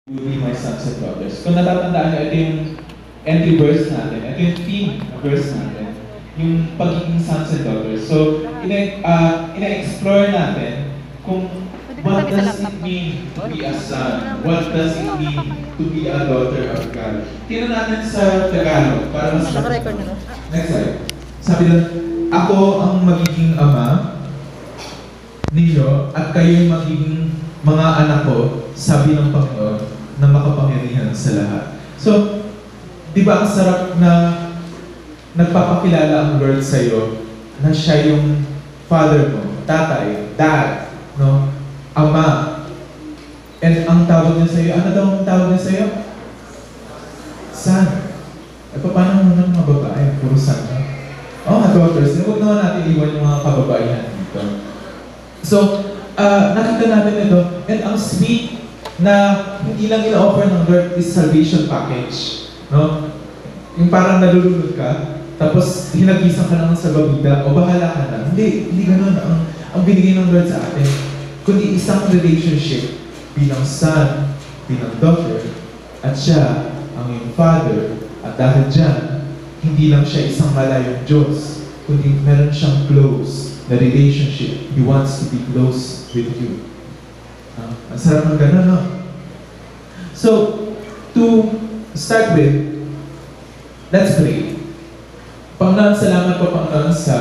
will be my sons and daughters. Kung natatandaan nyo, ito yung entry verse natin. Ito yung theme na verse natin. Yung pagiging sons and daughters. So, ina-explore natin kung what does it mean to be a son? What does it mean to be a daughter of God? Tingnan natin sa Tagalog para mas... Next slide. Sabi doon, ako ang magiging ama ninyo at kayo yung magiging mga anak ko, sabi ng Panginoon, na makapangyarihan sa lahat. So, di ba ang sarap na nagpapakilala ang Lord sa'yo na siya yung father mo, tatay, dad, no? Ama. And ang tawag niya sa'yo, ano daw ang tawag niya sa'yo? Son. E paano naman mga babae? Puro son. Oh, mga daughters. Huwag naman natin iwan yung mga kababaihan dito. So, nakita natin ito. And ang sweet na hindi lang ina-offer ng Lord is salvation package. No? Yung parang nalulunod ka, tapos hinagisan ka lang sa babida, o bahala ka na. Hindi ganun ang binigay ng Lord sa atin. Kundi isang relationship bilang son, bilang daughter, at siya ang iyong father. At dahil dyan, hindi lang siya isang malayong Diyos, kundi meron siyang close na relationship. He wants to be close with you. Ang sarap ng ganun, no? So, to start with, let's pray. Panginoon, salamat po, Panginoon, sa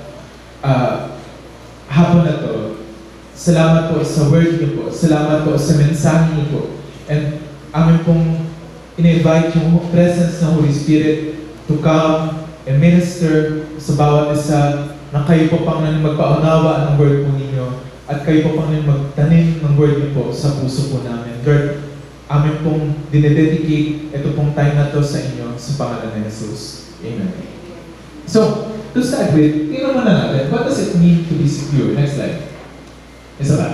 hapon na to. Salamat po sa word niyo po. Salamat po sa mensahe niyo po. And amin pong in-invite yung presence ng Holy Spirit to come and minister sa bawat isa na kayo po, Panginoon, magpaunawa ng word po ninyo at kayo po, Panginoon, magtanim ng word niyo po sa puso po namin. Lord, amin pong dinededicate ito pong time na to sa inyo sa pangalan ni Jesus. Amen. So, to start with, tingnan muna natin, what does it mean to be secure? Next slide. Isa ba?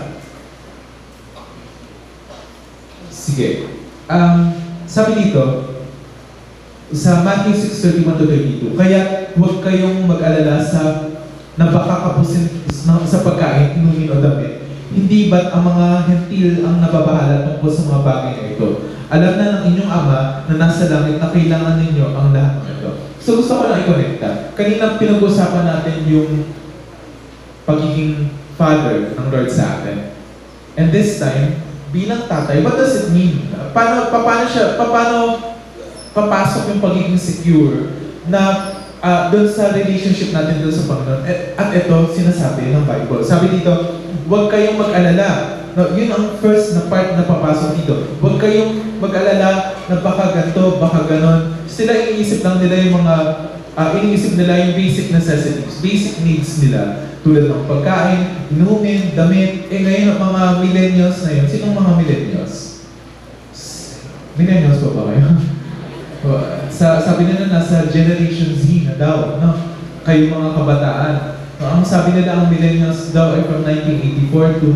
Sige. Sabi dito, sa Matthew 6:31-32, kaya huwag kayong mag-alala sa napakakapusin sa pagkain, inumin o damit. Hindi ba't ang mga hentil ang nababahala tungkol sa mga bagay na ito? Alam na ng inyong Ama na nasa langit na kailangan ninyo ang lahat ng ito. So gusto ko lang i-connecta. Kanina pinag-usapan natin yung pagiging father ng Lord sa atin. And this time, bilang tatay, what does it mean? Paano papasok yung pagiging secure na doon sa relationship natin doon sa Panginoon? At ito, sinasabi ng Bible. Sabi dito, huwag kayong mag-alala. No, yun ang first na part na papasok dito. Huwag kayong mag-alala na baka ganito, baka ganon. Sila iniisip lang nila yung mga, iniisip nila yung basic necessities, basic needs nila. Tulad ng pagkain, inumin, damit. Ngayon ang mga millennials na yun. Sinong mga millennials? Millennials pa ba kayo? Sabi nila nasa Generation Z na daw, no? Kayo mga kabataan. Ang sabi nila ang millennials daw ay from 1984 to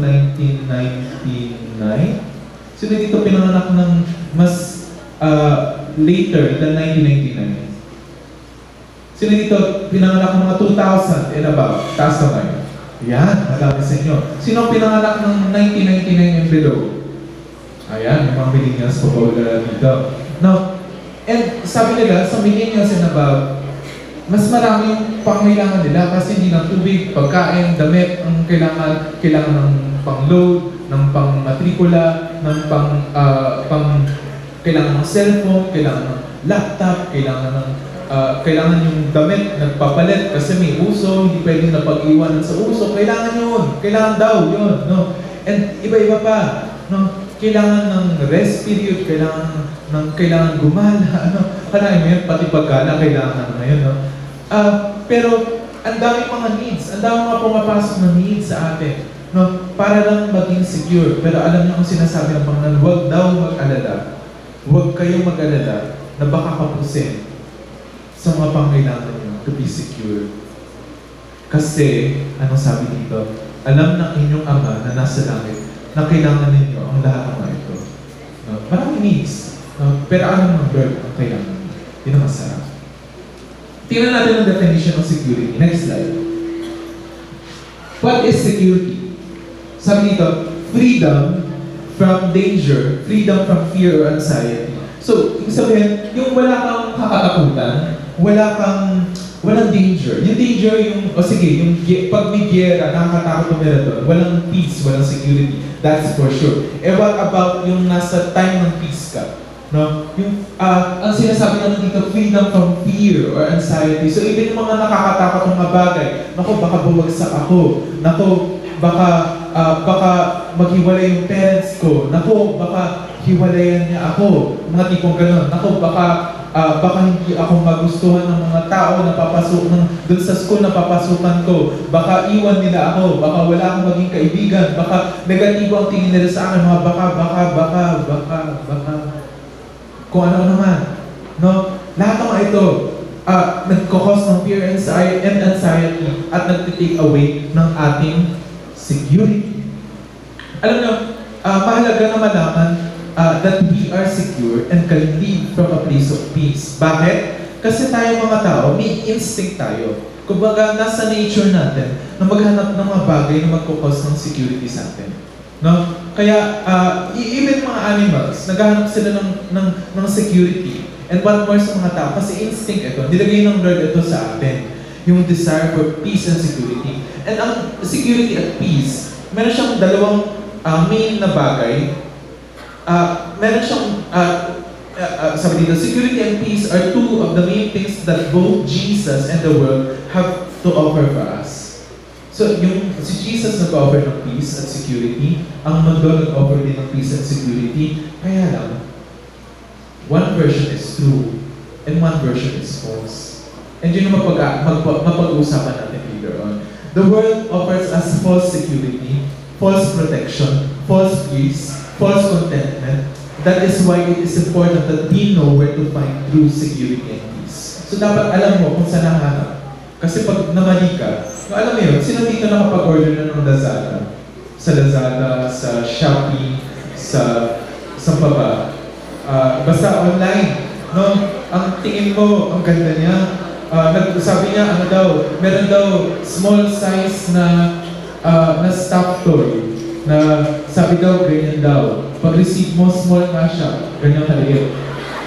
1999. Sino dito pinanganak ng mas later than 1999? Sino dito pinanganak ng mga 2000 and above? Taas na kayo. Yan, madami sa inyo. Sino pinanganak ng 1999 and below? Ayan, yung mga millennials po pa dito. Now, and sabi nila, sa millennials and above, mas marami yung pangailangan nila kasi hindi lang tubig, pagkain, damit, ang kailangan ng pang-load, ng pang-matrikula, ng kailangan ng cellphone, kailangan ng laptop, kailangan yung damit, nagpapalit kasi may uso, hindi pwedeng napag-iwanan sa uso, kailangan yun, kailangan daw yun, no? And iba-iba pa, no? Kailangan ng rest period, kailangan gumala, ano? Kailangan mo yun, pati pagkala, kailangan na yun, no? Pero, ang daming mga needs, ang daming mga pumapasok na needs sa atin, no? Para lang maging secure. Pero alam niyo kung sinasabi ng Panginoon, huwag daw mag-alala. Huwag kayong mag-alala na baka kapusin sa mga pangailangan niyo to be secure. Kasi, anong sabi dito? Alam ng inyong Ama na nasa langit na kailangan ninyo ang lahat ng mga ito. No? Maraming needs. No? Pero alam ng Lord ang kailangan ninyo. Yun ang masarap. Tingnan natin ang definition of security. Next slide. What is security? Sabi dito, freedom from danger, freedom from fear or anxiety. So, ibig sabihin, yung wala kang kakatakutan, walang danger. Yung danger, pag may giyera, nakakatakot tumira doon, walang peace, walang security. That's for sure. What about yung nasa time ng peace ka? No? Ang sinasabi naman dito, freedom from fear or anxiety. So, even yung mga nakakatakot ng mga bagay, baka bumagsak ako. Baka maghiwalay yung parents ko. Baka hiwalayan niya ako. Mga tipong ganun. Baka hindi ako magustuhan ng mga tao na dun sa school na papasukan ko. Baka iwan nila ako. Baka wala akong maging kaibigan. Baka negatibo ang tingin nila sa akin. Mga baka. Kung ano naman. No? Lahat ng ito, nagkakos ng fear and anxiety at nagtitake away ng ating security. Alam nyo, mahalaga na malaman that we are secure and can live from a place of peace. Bakit? Kasi tayo mga tao, may instinct tayo. Kumbaga, nasa nature natin na maghanap ng mga bagay na magkukos ng security sa atin. No? Kaya, even mga animals, naghahanap sila ng security. And what more sa mga tao, kasi instinct ito, nilagay ng Lord ito sa atin. Yung desire for peace and security. And ang security at peace, meron siyang dalawang main na bagay. Meron siyang, sabi dito, security and peace are two of the main things that both Jesus and the world have to offer for us. So, si Jesus nag-offer ng peace at security, ang mundo nag-offer din ng peace and security, kaya lang, one version is true, and one version is false. And yun yung mapag-uusapan natin later on. The world offers us false security, false protection, false peace, false contentment. That is why it is important that we know where to find true security and peace. So dapat alam mo kung saan nahanap. Kasi pag namali ka, alam mo yun, sino dito nakapag-order na ng Lazada? Sa Lazada, sa Shopee, sa baba. Basta online. No? Ang tingin mo, ang ganda niya. Sabi niya, meron daw small size na stuffed toy. Na sabi daw, ganyan daw. Pag-receive mo, small nga siya. Ganyan kaliit.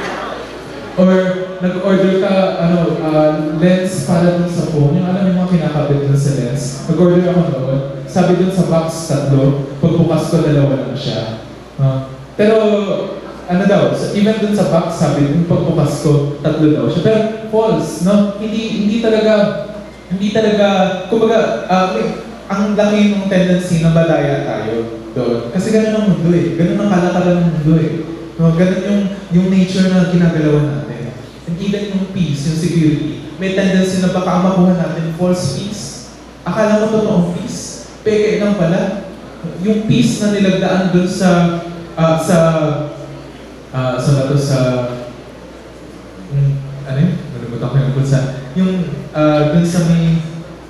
Or nag-order ka, lens para dun sa phone. Yung alam yung mga kinakabit dun sa lens. Nag-order ako noon. Sabi dun sa box, 3. Pagbukas ko, 2 lang siya. Pero, even dun sa box, sabi dun pagbukas ko, 3 daw siya. Pero false, no? Hindi talaga, kumbaga, ang laki ng tendency na malaya tayo doon. Kasi ganun ang mundo eh. Ganun ang kalakaran ng mundo eh. No, ganun yung nature na ginagalawan natin. And even yung peace, yung security, may tendency na baka makuha natin false peace. Akala mo totoong peace. Peke lang pala. Yung peace na nilagdaan doon nalimutan ko yung punsa. Yung doon sa may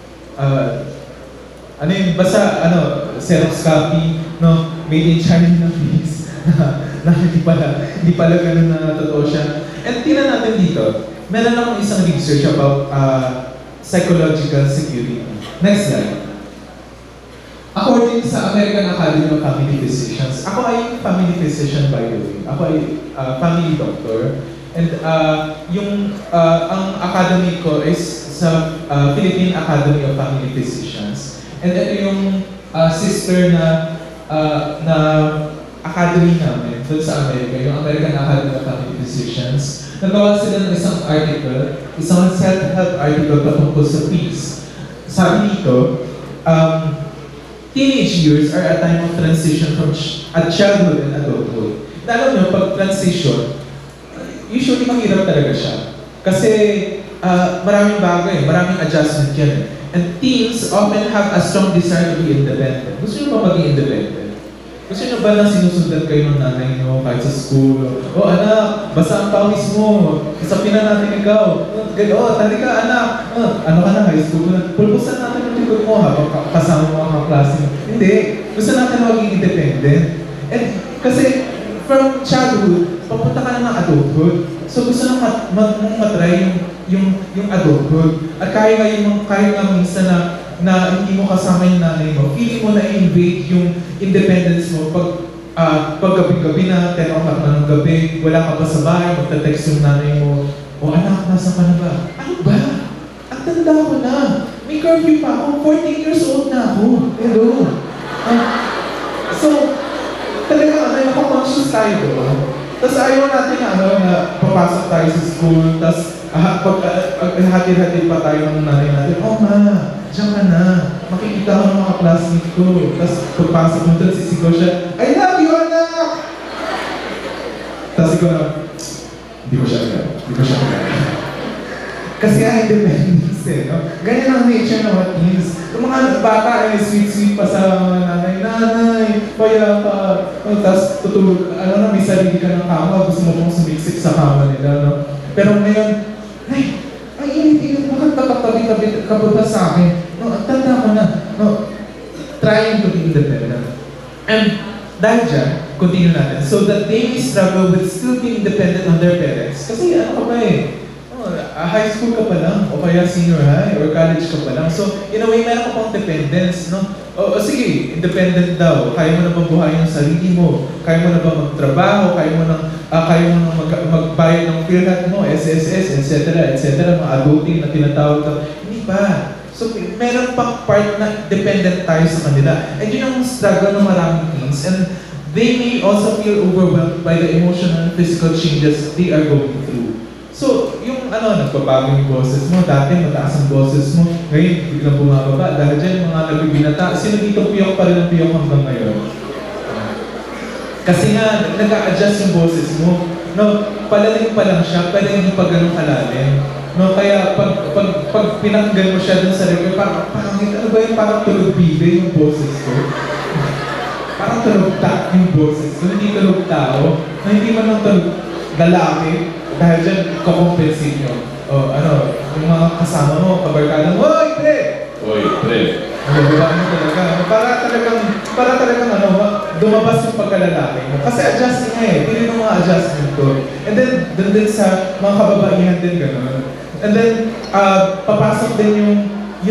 Xerox copy, no, made in China na peace. na hindi pala ganun na totoo siya. And tingnan natin dito, meron akong isang research about psychological security. Next slide. According sa American Academy of Family Physicians, ako ay family physician by the way. Ako ay family doctor. And ang academy ko is sa Philippine Academy of Family Physicians. And ito yung sister na academy namin doon sa Amerika, yung American Academy of Family Physicians. Nagawa sila ng isang article, isang self-help article patungkol sa peace. Sabi dito, teenage years are a time of transition from childhood and adulthood. Alam nyo, pag transition, usually mahirap talaga siya. Kasi maraming bagay, maraming adjustment yan. And teens often have a strong desire to be independent. Gusto nyo ba maging independent? Gusto nyo ba na sinusundan kayo ng nanay nyo kahit sa school? Anak, basa ang pawis mo. Kasapin na natin ikaw. Talika anak. Ano ka na, high school na. Pulbusan natin yung likod mo habang kasama mo ang klase mo. Hindi. Gusto natin maging independent. And kasi from childhood, papunta ka na ng adulthood. So gusto nang matry yung adulthood. At kaya nga minsan na hindi mo kasama yung nanay mo. Feeling mo na i-invade yung independence mo pag pag gabi-gabi na, 10 o'clock na ng gabi, wala ka pa sa bahay, magta-text yung nanay mo, o anak, nasa ka na ba? Ano ba? Ang tanda ko na. May curfew pa ako. 14 years old na ako. Hello. So, talaga, conscious tayo doon. Tapos ayaw natin na papasok tayo sa school, tapos hatid-hatid pa tayo ng nanay natin. Oh ma, diyan ka na. Makikita ko ng mga classmates ko. Tapos pagpasok mo doon, sisigaw siya, I love you, anak! Tapos ikaw na, hindi ko siya kaya. Kasi independence no? Ganyan ang nature ng mga teens. Yung mga bata ay sweet-sweet pa sa nanay, paya ka. Tapos tutulog, may sarili ka ng kama, gusto mo pong sumiksik sa kama nila, no? Pero ngayon, ay init, bakit tabi-tabi ka ba sa akin? No, tanda mo na. No, trying to be independent. And dahil dyan, continue natin. So that they may struggle with still being independent on their parents. Kasi ano ka ba high school ka pa lang, o kaya senior high, or college ka pa lang. So, in a way, meron ka pang dependence, no? O sige, independent daw. Kaya mo na ba buhayin ang sarili mo? Kaya mo na ba magtrabaho? Kaya mo na magbayad ng PhilHealth mo, SSS, etc., mga adulting na tinatawag ka. Hindi pa. So, meron pang part na dependent tayo sa kanila. And yun ang struggle ng maraming things. And they may also feel overwhelmed by the emotional and physical changes they are going through. So, yung nagbabago yung boses mo, dati mataas ang boses mo, ngayon biglang bumababa, dahil dyan mga nagbibinata, sino dito piyok pa rin ang piyok hanggang ngayon? Kasi nga, nag-a-adjust yung boses mo, no, palalim pa lang siya, pero hindi pa ganun kalalim. No, kaya pag pinakinggan mo siya dun sa record, parang ano ba yung parang tulog bibe yung boses ko? Parang tulog tak yung boses ko, hindi tulog tao, na hindi man lang tulog lalaki. Dahil dyan, kukompensate nyo. O yung mga kasama mo, kabarkada mo, Hoy, pre! Hoy, pre! Nagagawa mo talaga. Para talagang dumabas yung pagkalalaki mo. Kasi adjusting nga pili ng mga adjustment ko. And then, dun din sa mga kababaihan din gano'n. And then, papasok din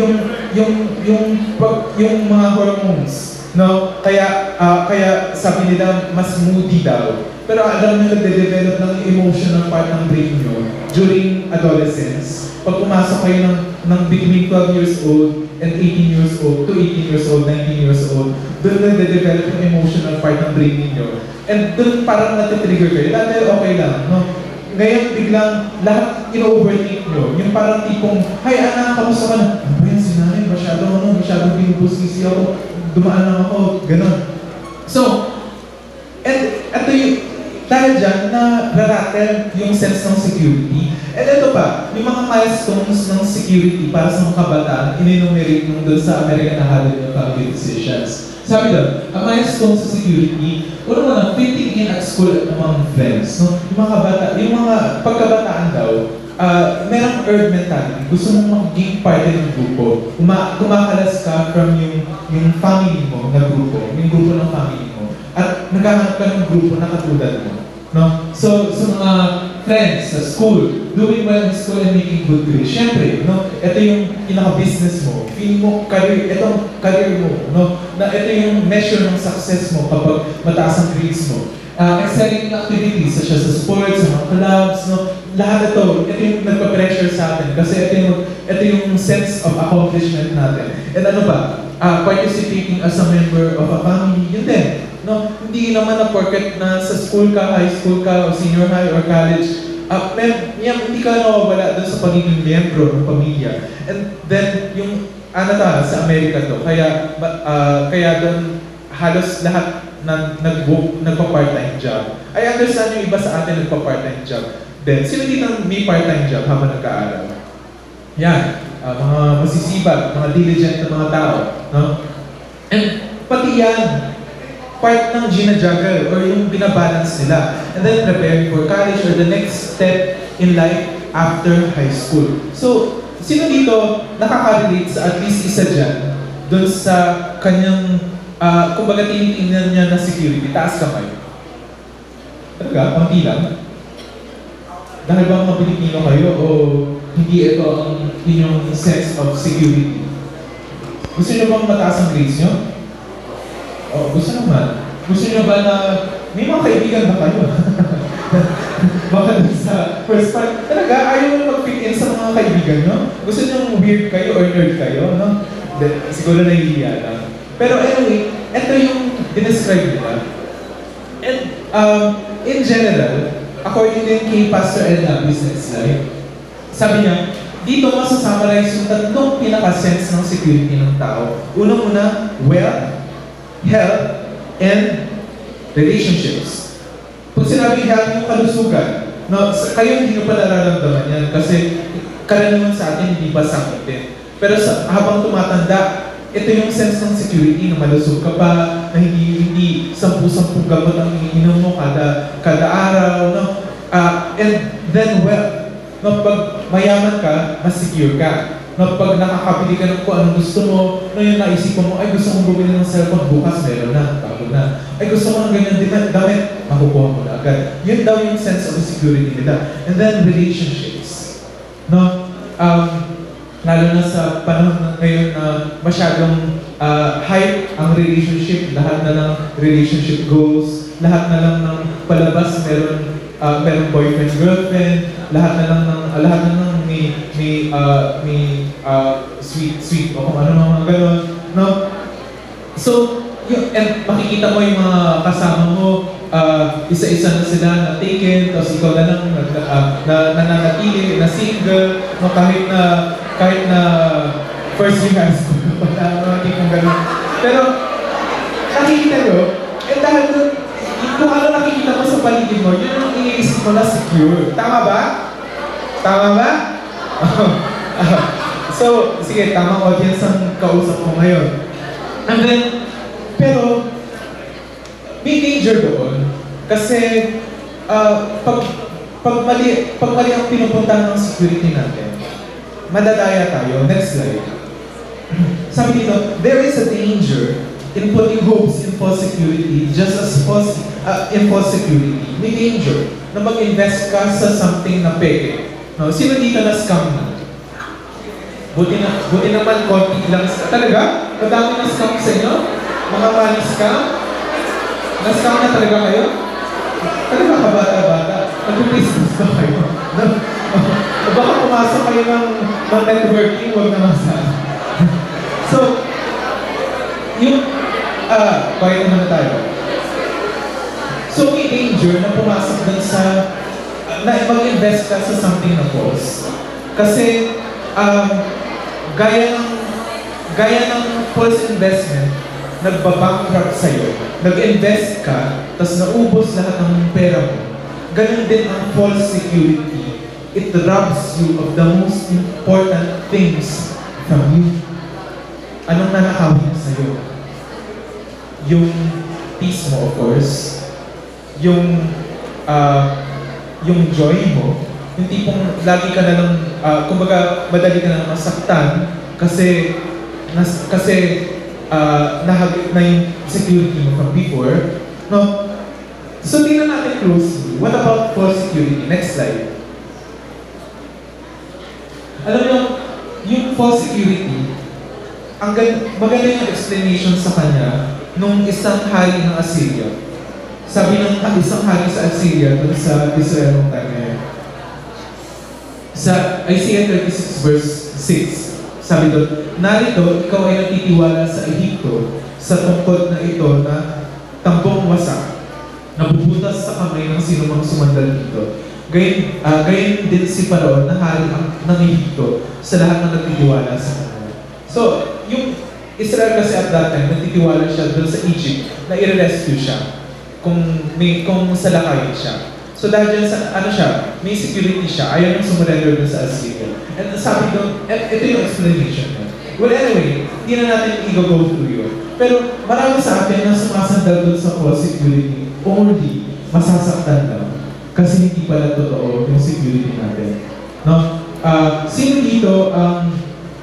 yung mga hormones. No? Kaya sabi nila, mas moody daw. Pero alam nyo, nagde-develop ng emotional part ng brain nyo during adolescence. Pag pumasok kayo ng between 12 years old and 18 years old to 18 years old, 19 years old, doon nagde-develop yung emotional part ng brain niyo. And doon parang natitrigger kayo. Dati okay lang, no? Ngayon biglang lahat in-overthink nyo. Yung parang tipong, Hay anak, kamusta ka na? Ano ba yan si nanay? Masyadong binubusisi ako. Dumaan lang ako. Ganon. So, and ito yung, dahil dyan, na-rattle yung sense ng security. And ito pa, yung mga milestones ng security para sa mga kabataan, in-enumerate nung doon sa American Academy of Family Physicians. Sabi doon, ang milestones sa security, una fitting in at school at among friends. No? Yung mga pagkabataan daw, merong herd mentality. Gusto mong maging parte ng grupo. Kumakalas ka from yung family mo na grupo, yung grupo ng family mo. At naghahanap ka ng grupo na katulad mo. No? So, sa mga friends sa school, doing well in school and making good grades. Siyempre, no? Ito yung pinaka-business mo. Feeling mo, itong career mo. No? Na ito yung measure ng success mo kapag mataas ang grades mo. Excelling activities such as sa sports, sa mga clubs, no? Lahat ito yung nagpa-pressure sa atin kasi ito yung sense of accomplishment natin. And ano ba? Participating as a member of a family, yun din. No, hindi naman na porket na sa school ka, high school ka, o senior high or college, hindi ka nawawala doon sa pagiging miyembro ng pamilya. And then, yung sa Amerika to, kaya doon halos lahat nagpa-part-time job. I understand yung iba sa atin nagpa-part-time job. Then, sino dito may part-time job habang nag-aaral? Yan, mga masisibag, mga diligent na mga tao. No? And pati yan, part ng gina-juggle or yung binabalance nila. And then preparing for college or the next step in life after high school. So, sino dito nakaka-relate sa at least isa dyan doon sa kanyang, kumbaga tinitingnan niya na security? Taas kamay. Talaga? Panti lang? Dahil ba mga Pilipino kayo o hindi ito ang inyong sense of security? Gusto niyo bang mataas ang grades niyo? Oh, gusto naman. Gusto nyo ba na may mga kaibigan ba kayo? Baka dun sa first part, talaga ayaw mo mag-fit in sa mga kaibigan, no? Gusto nyo weird kayo or nerd kayo, no? Siguro nahihiya lang. Pero anyway, ito yung dinescribe nila. And in general, according din kay Pastor Edna Business Life, sabi niya, dito masasummarize yung tatlong pinaka-sense ng security ng tao. Unang-una, wealth, health, and relationships. Kung sinabing health, yung kalusugan, no, kayo hindi nyo pa nararamdaman yan kasi karaniwan sa atin hindi pa sakitin. Pero habang tumatanda, ito yung sense ng security na malusog ka pa, na hindi 10-10 gamot ang iniinom mo kada araw, no? And then wealth, no, pag mayaman ka, mas secure ka. No, pag nakakabili ka ng kung anong gusto mo, no, yung naisipan mo, ay gusto kong bumili ng cellphone, bukas meron na, bago na. Ay gusto ko ng ganyan damit, makukuha mo na agad. Yun daw yung sense of security nila. And then relationships. No? Lalo na sa panahon ngayon na masyadong hype ang relationship, lahat na ng relationship goals, lahat na lang ng palabas, meron boyfriend, girlfriend, lahat na lang may sweet o kung ano mga gano'n, no? So, and makikita mo yung mga kasama mo, isa-isa na sila na taken, tapos ikaw na lang nananatili, na single, no, kahit na first year high school, mga tipong gano'n. Pero, nakikita nyo, dahil doon, kung ano nakikita mo sa paligid mo, yun ang iniisip mo na secure. Tama ba? Tama ba? So, sige, tamang audience ang kausap ko ngayon. And then, pero, may danger doon. Kasi, pag mali ang pinupuntahan ng security natin, madadaya tayo. Next slide. Sabi dito, there is a danger in putting hopes in false security just as in false security. May danger na mag-invest ka sa something na peke. No, sino dito na-scam na? Buti naman konti lang. Talaga? Madami na-scam sa inyo? Mga money scam? Na-scam na talaga kayo? Talaga kabata-bata? Nag-business ba kayo? O baka pumasok kayo ng networking, huwag naman sana. So, yung, quiet naman na tayo. So, may danger na pumasok dun sa, na mag-invest ka sa something na false. Kasi, gaya ng false investment, nagbabankrupt sa'yo, nag-invest ka, tapos naubos lahat ng pera mo. Ganun din ang false security. It robs you of the most important things from you. Anong nanakawin sa'yo? Yung peace mo, of course. Yung joy mo. Yung tipong lagi ka na lang, kumbaga madali ka na lang masaktan kasi nahagit na yung security mo from before. No? So, tingnan natin closely. What about false security? Next slide. Alam niyo, yung false security, maganda yung explanation sa kanya nung isang hari ng Assyria. Sabi ng isang hari sa Assyria dun sa Israel nung time na yun. Sa Isaiah 36 verse 6, sabi doon, narito, ikaw ay natitiwala sa Ehipto, sa tungkod na ito na tambong wasak, nabubutas sa kamay ng sino mang sumandal dito. Gayon din si Paraon na hari ng Ehipto sa lahat ng nagtitiwala sa kanya. So, yung Israel kasi at that time, nagtitiwala siya doon sa Egypt na i-rescue siya kung salakayin siya. So dahil dyan sa, may security siya, ayaw nang sumurrender doon sa Assyria. And sabi doon, ito yung explanation niya. Well anyway, hindi na natin i-go through yun. Pero marami sa atin na sumasandal doon sa false security, only masasaktan lang. Kasi hindi pala totoo yung security natin. No? Sino dito ang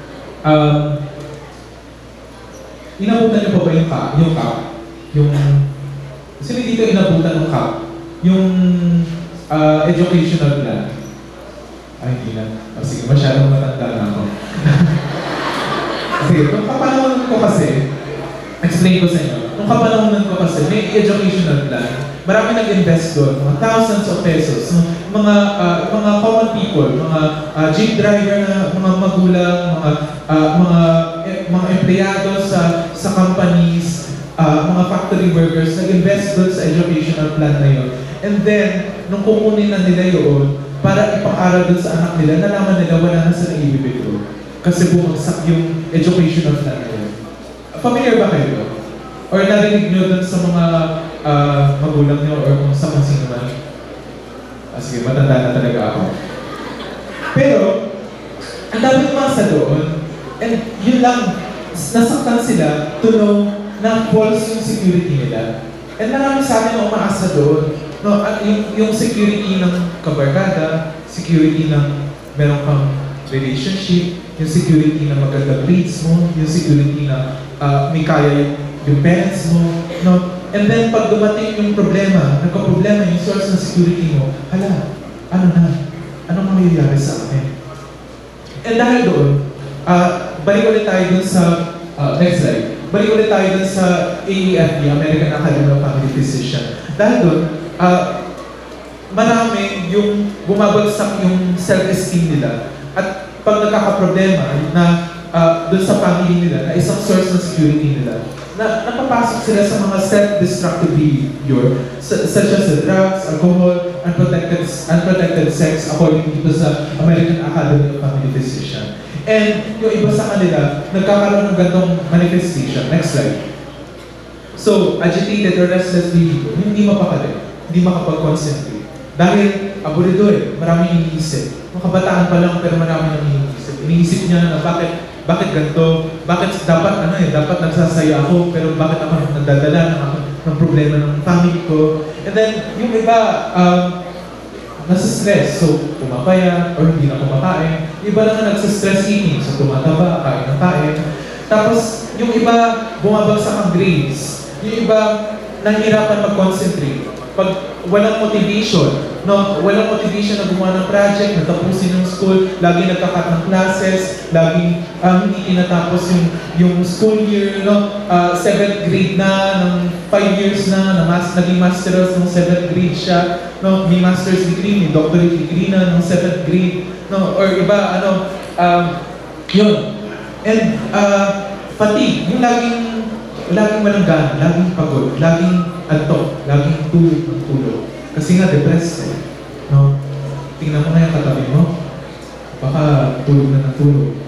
inabutan niyo pa ba yung cap? Sino dito inabutan ng cap? Yung educational plan. Ay, hindi na. Sige, masyadong matanda na ako. Sige, nung kapanahon ko kasi, explain ko sa inyo, nung nung kapanahonan ko kasi, may educational plan. Marami nag-invest doon, mga thousands of pesos. Mga common people, mga jeep driver na mga magulang, mga empleyado sa companies, mga factory workers, nag-invest doon sa educational plan na yun. And then, nung kukunin na nila yun, para ipang-aral doon sa anak nila, nalaman nila wala na sa naiibig ko. Kasi bumagsak yung educational plan na yun. Familiar ba kayo? Or narinig nyo doon sa mga magulang nyo or kung sa sino man? Sige, matanda na talaga ako. Pero, ang dami umasa doon, and yun lang, nasaktan sila to know na false yung security nila. And marami sa amin na umaasa doon. No, at yung security ng kabarkada, security ng meron kang relationship, yung security na maganda grades mo, yung security na may kaya yung parents mo, no? And then pag dumating yung problema, nagka-problema yung source ng security mo, hala, anong mangyayari sa akin? And dahil doon, balik ulit tayo dun sa, next slide, balik ulit tayo dun sa AAFP, American Academy of Family Physicians. Dahil doon, marami yung bumabagsak yung self-esteem nila. At pag nagkakaproblema na doon sa family nila, na isang source ng security nila, na napapasok sila sa mga self-destructive behavior, such as the drugs, alcohol, unprotected sex, according dito sa American Academy of Family Physicians. And yung iba sa kanila, nagkakaroon ng gantong manifestation. Next slide. So, agitated or restless behavior, hindi mapakali, hindi makapag-concentrate. Dahil, abulido maraming iniisip. Mga kabataan pa lang, pero maraming iniisip. Iniisip niya na bakit ganito? Bakit dapat nagsasaya ako, pero bakit ako nagdadala ng problema ng family ko? And then, yung iba, nasa stress, so pumapaya, or hindi na kumakain. Iba naman nagsa-stress eating, so tumataba, kain ng kain. Tapos, yung iba, bumabagsak ang grades. Yung iba, nahihirapan mag-concentrate. Pag walang motivation, no? Walang motivation na gumawa ng project, natapusin ng school, lagi nagka-cut ng classes, lagi hindi tinatapos yung school year, no? 7th grade na, ng 5 years na, naging master's ng 7th grade siya, no? May master's degree, may doctorate degree na ng 7th grade, no? Or iba, yun. And fatigue, yung laging walang gana, laging pagod, laging antok, laging tulog. Kasi nga, depressed no? Tingnan mo na yung katabi mo. Baka tulog na ng tulog.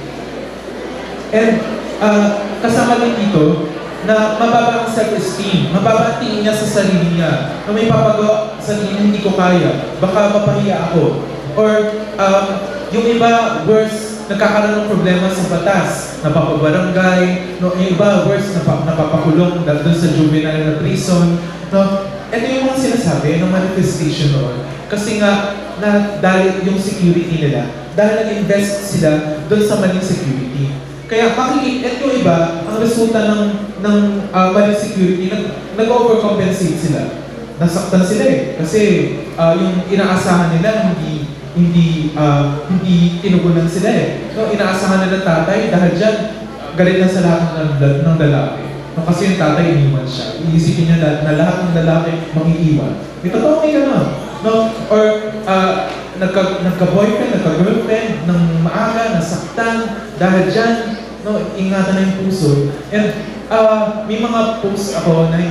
And, kasama din dito, na mababa ang self-esteem, mababa ang tingin niya sa sarili niya, na may papagawa sa sarili hindi ko kaya, baka mapahiya ako. Or, yung iba, worse, nagkakaroon ng problema sa batas, napapabarangay, no? Yung iba, worse, napapakulong doon sa juvenile na prison, no? Ito yung mga sinasabi ng manifestation noon. Kasi nga, dahil yung security nila, dahil nag-invest sila doon sa maling security. Kaya makikita, yung iba, ang resulta ng maling security, nag-overcompensate sila. Nasaktan sila kasi yung inaasahan nila, hindi tinugunan sila No, inaasahan nila tatay dahil dyan, galit na sa lahat ng lalaki. No, kasi yung tatay iniwan siya. Iisipin niya na lahat ng lalaki mangiiwan. May totoo may gano'n. No? Or nagka-boyfriend, nagka-girlfriend ng maaga, nasaktan. Dahil dyan, no, ingatan na yung puso. And may mga posts ako na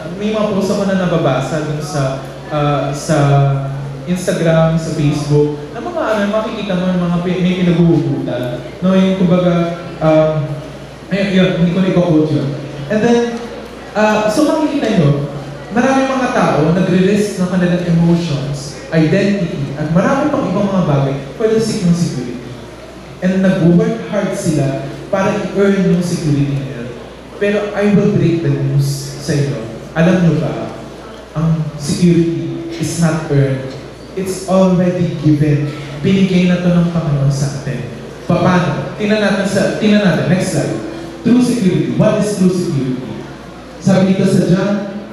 nababasa dun sa Instagram, sa Facebook, na makikita mo yung mga may pinag-uugutan. No, yung kumbaga, yun, hindi ko na i-quote yun. And then, so makikita nyo, maraming mga tao nagre-risk ng kanilang emotions, identity, at marami pang ibang mga bagay for the sake ng security. And nag-work hard sila para i-earn yung security nila. Pero I will break the news sa inyo. Alam nyo ba, ang security is not earned. It's already given. Binigay na to ng Panginoon sa atin. Paano? Tingnan natin. Next slide. True security. What is true security? Sabi dito sa John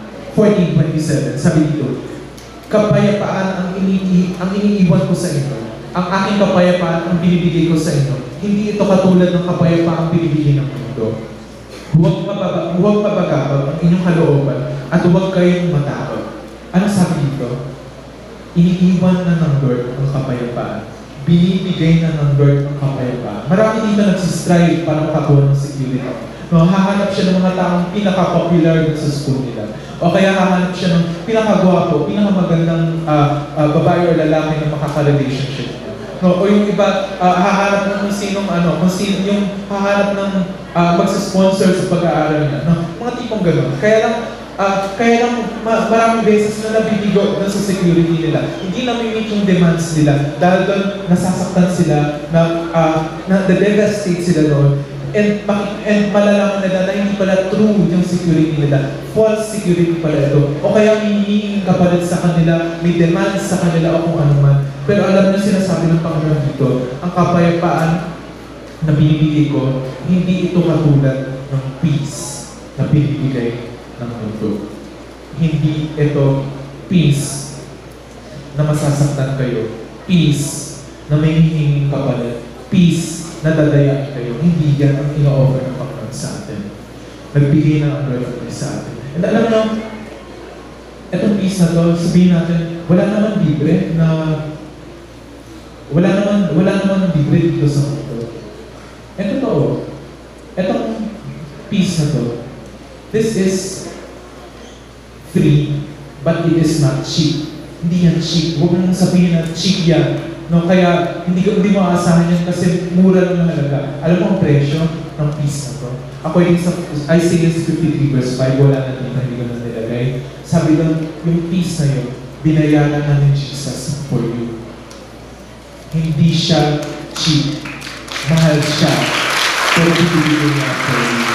14:27. Sabi dito, kapayapaan ang iniiwan ko sa inyo. Ang aking kapayapaan ang binibigay ko sa inyo. Hindi ito katulad ng kapayapaan binibigay ng mundo. huwag mapagabag ang inyong kalooban at huwag kayong matakot. Ano sabi dito? Iniiwan na ng Lord ang kapayapaan. Binibigay na ng Lord ang kapayapaan. Marami dito nagsistrive para makakuha ng security. No, hahanap siya ng mga taong pinaka-popular sa school nila. O kaya hahanap siya ng pinaka-gwapo, pinaka-magandang babae o lalaki na makaka-relationship niya. No, o yung iba, hahanap ng kung sino yung hahanap ng magsa-sponsor sa pag-aaral niya. No, mga tipong gano'n. Kaya lang maraming beses na nabibigo doon sa security nila. Hindi na meet yung demands nila. Dahil doon, nasasaktan sila, na-devastate sila doon. And malalaman nila na hindi pala true yung security nila. False security pala ito. O kaya hinihingi kapalit sa kanila, may demands sa kanila o kung ano man. Pero alam niyo sinasabi ng Panginoon dito, ang kapayapaan na binibigay ko, hindi ito katulad ng peace na binibigay ng mundo. Hindi ito peace na masasaktan kayo. Peace na may hihinging kapalit. Peace na dadayaan kayo. Hindi yan ang ino-offer ng Panginoon sa atin. Nagbigay na ang Lord sa atin. And alam nyo, itong peace na to, sabihin natin, wala naman libre libre dito sa mundo. Ito to, itong peace na to, this is free, but it is not cheap. Hindi yan cheap. Huwag mong sabihin na cheap yan. No, kaya hindi mo aasahan yan kasi mura lang ang halaga. Alam mo ang presyo ng peace na to? According sa Isaiah 53 verse 5, wala na dito, hindi ko na nilagay. Sabi doon, yung peace na yun, binayaran na ni Jesus for you. Hindi siya cheap. Mahal siya. Pero bibigyan niya for you.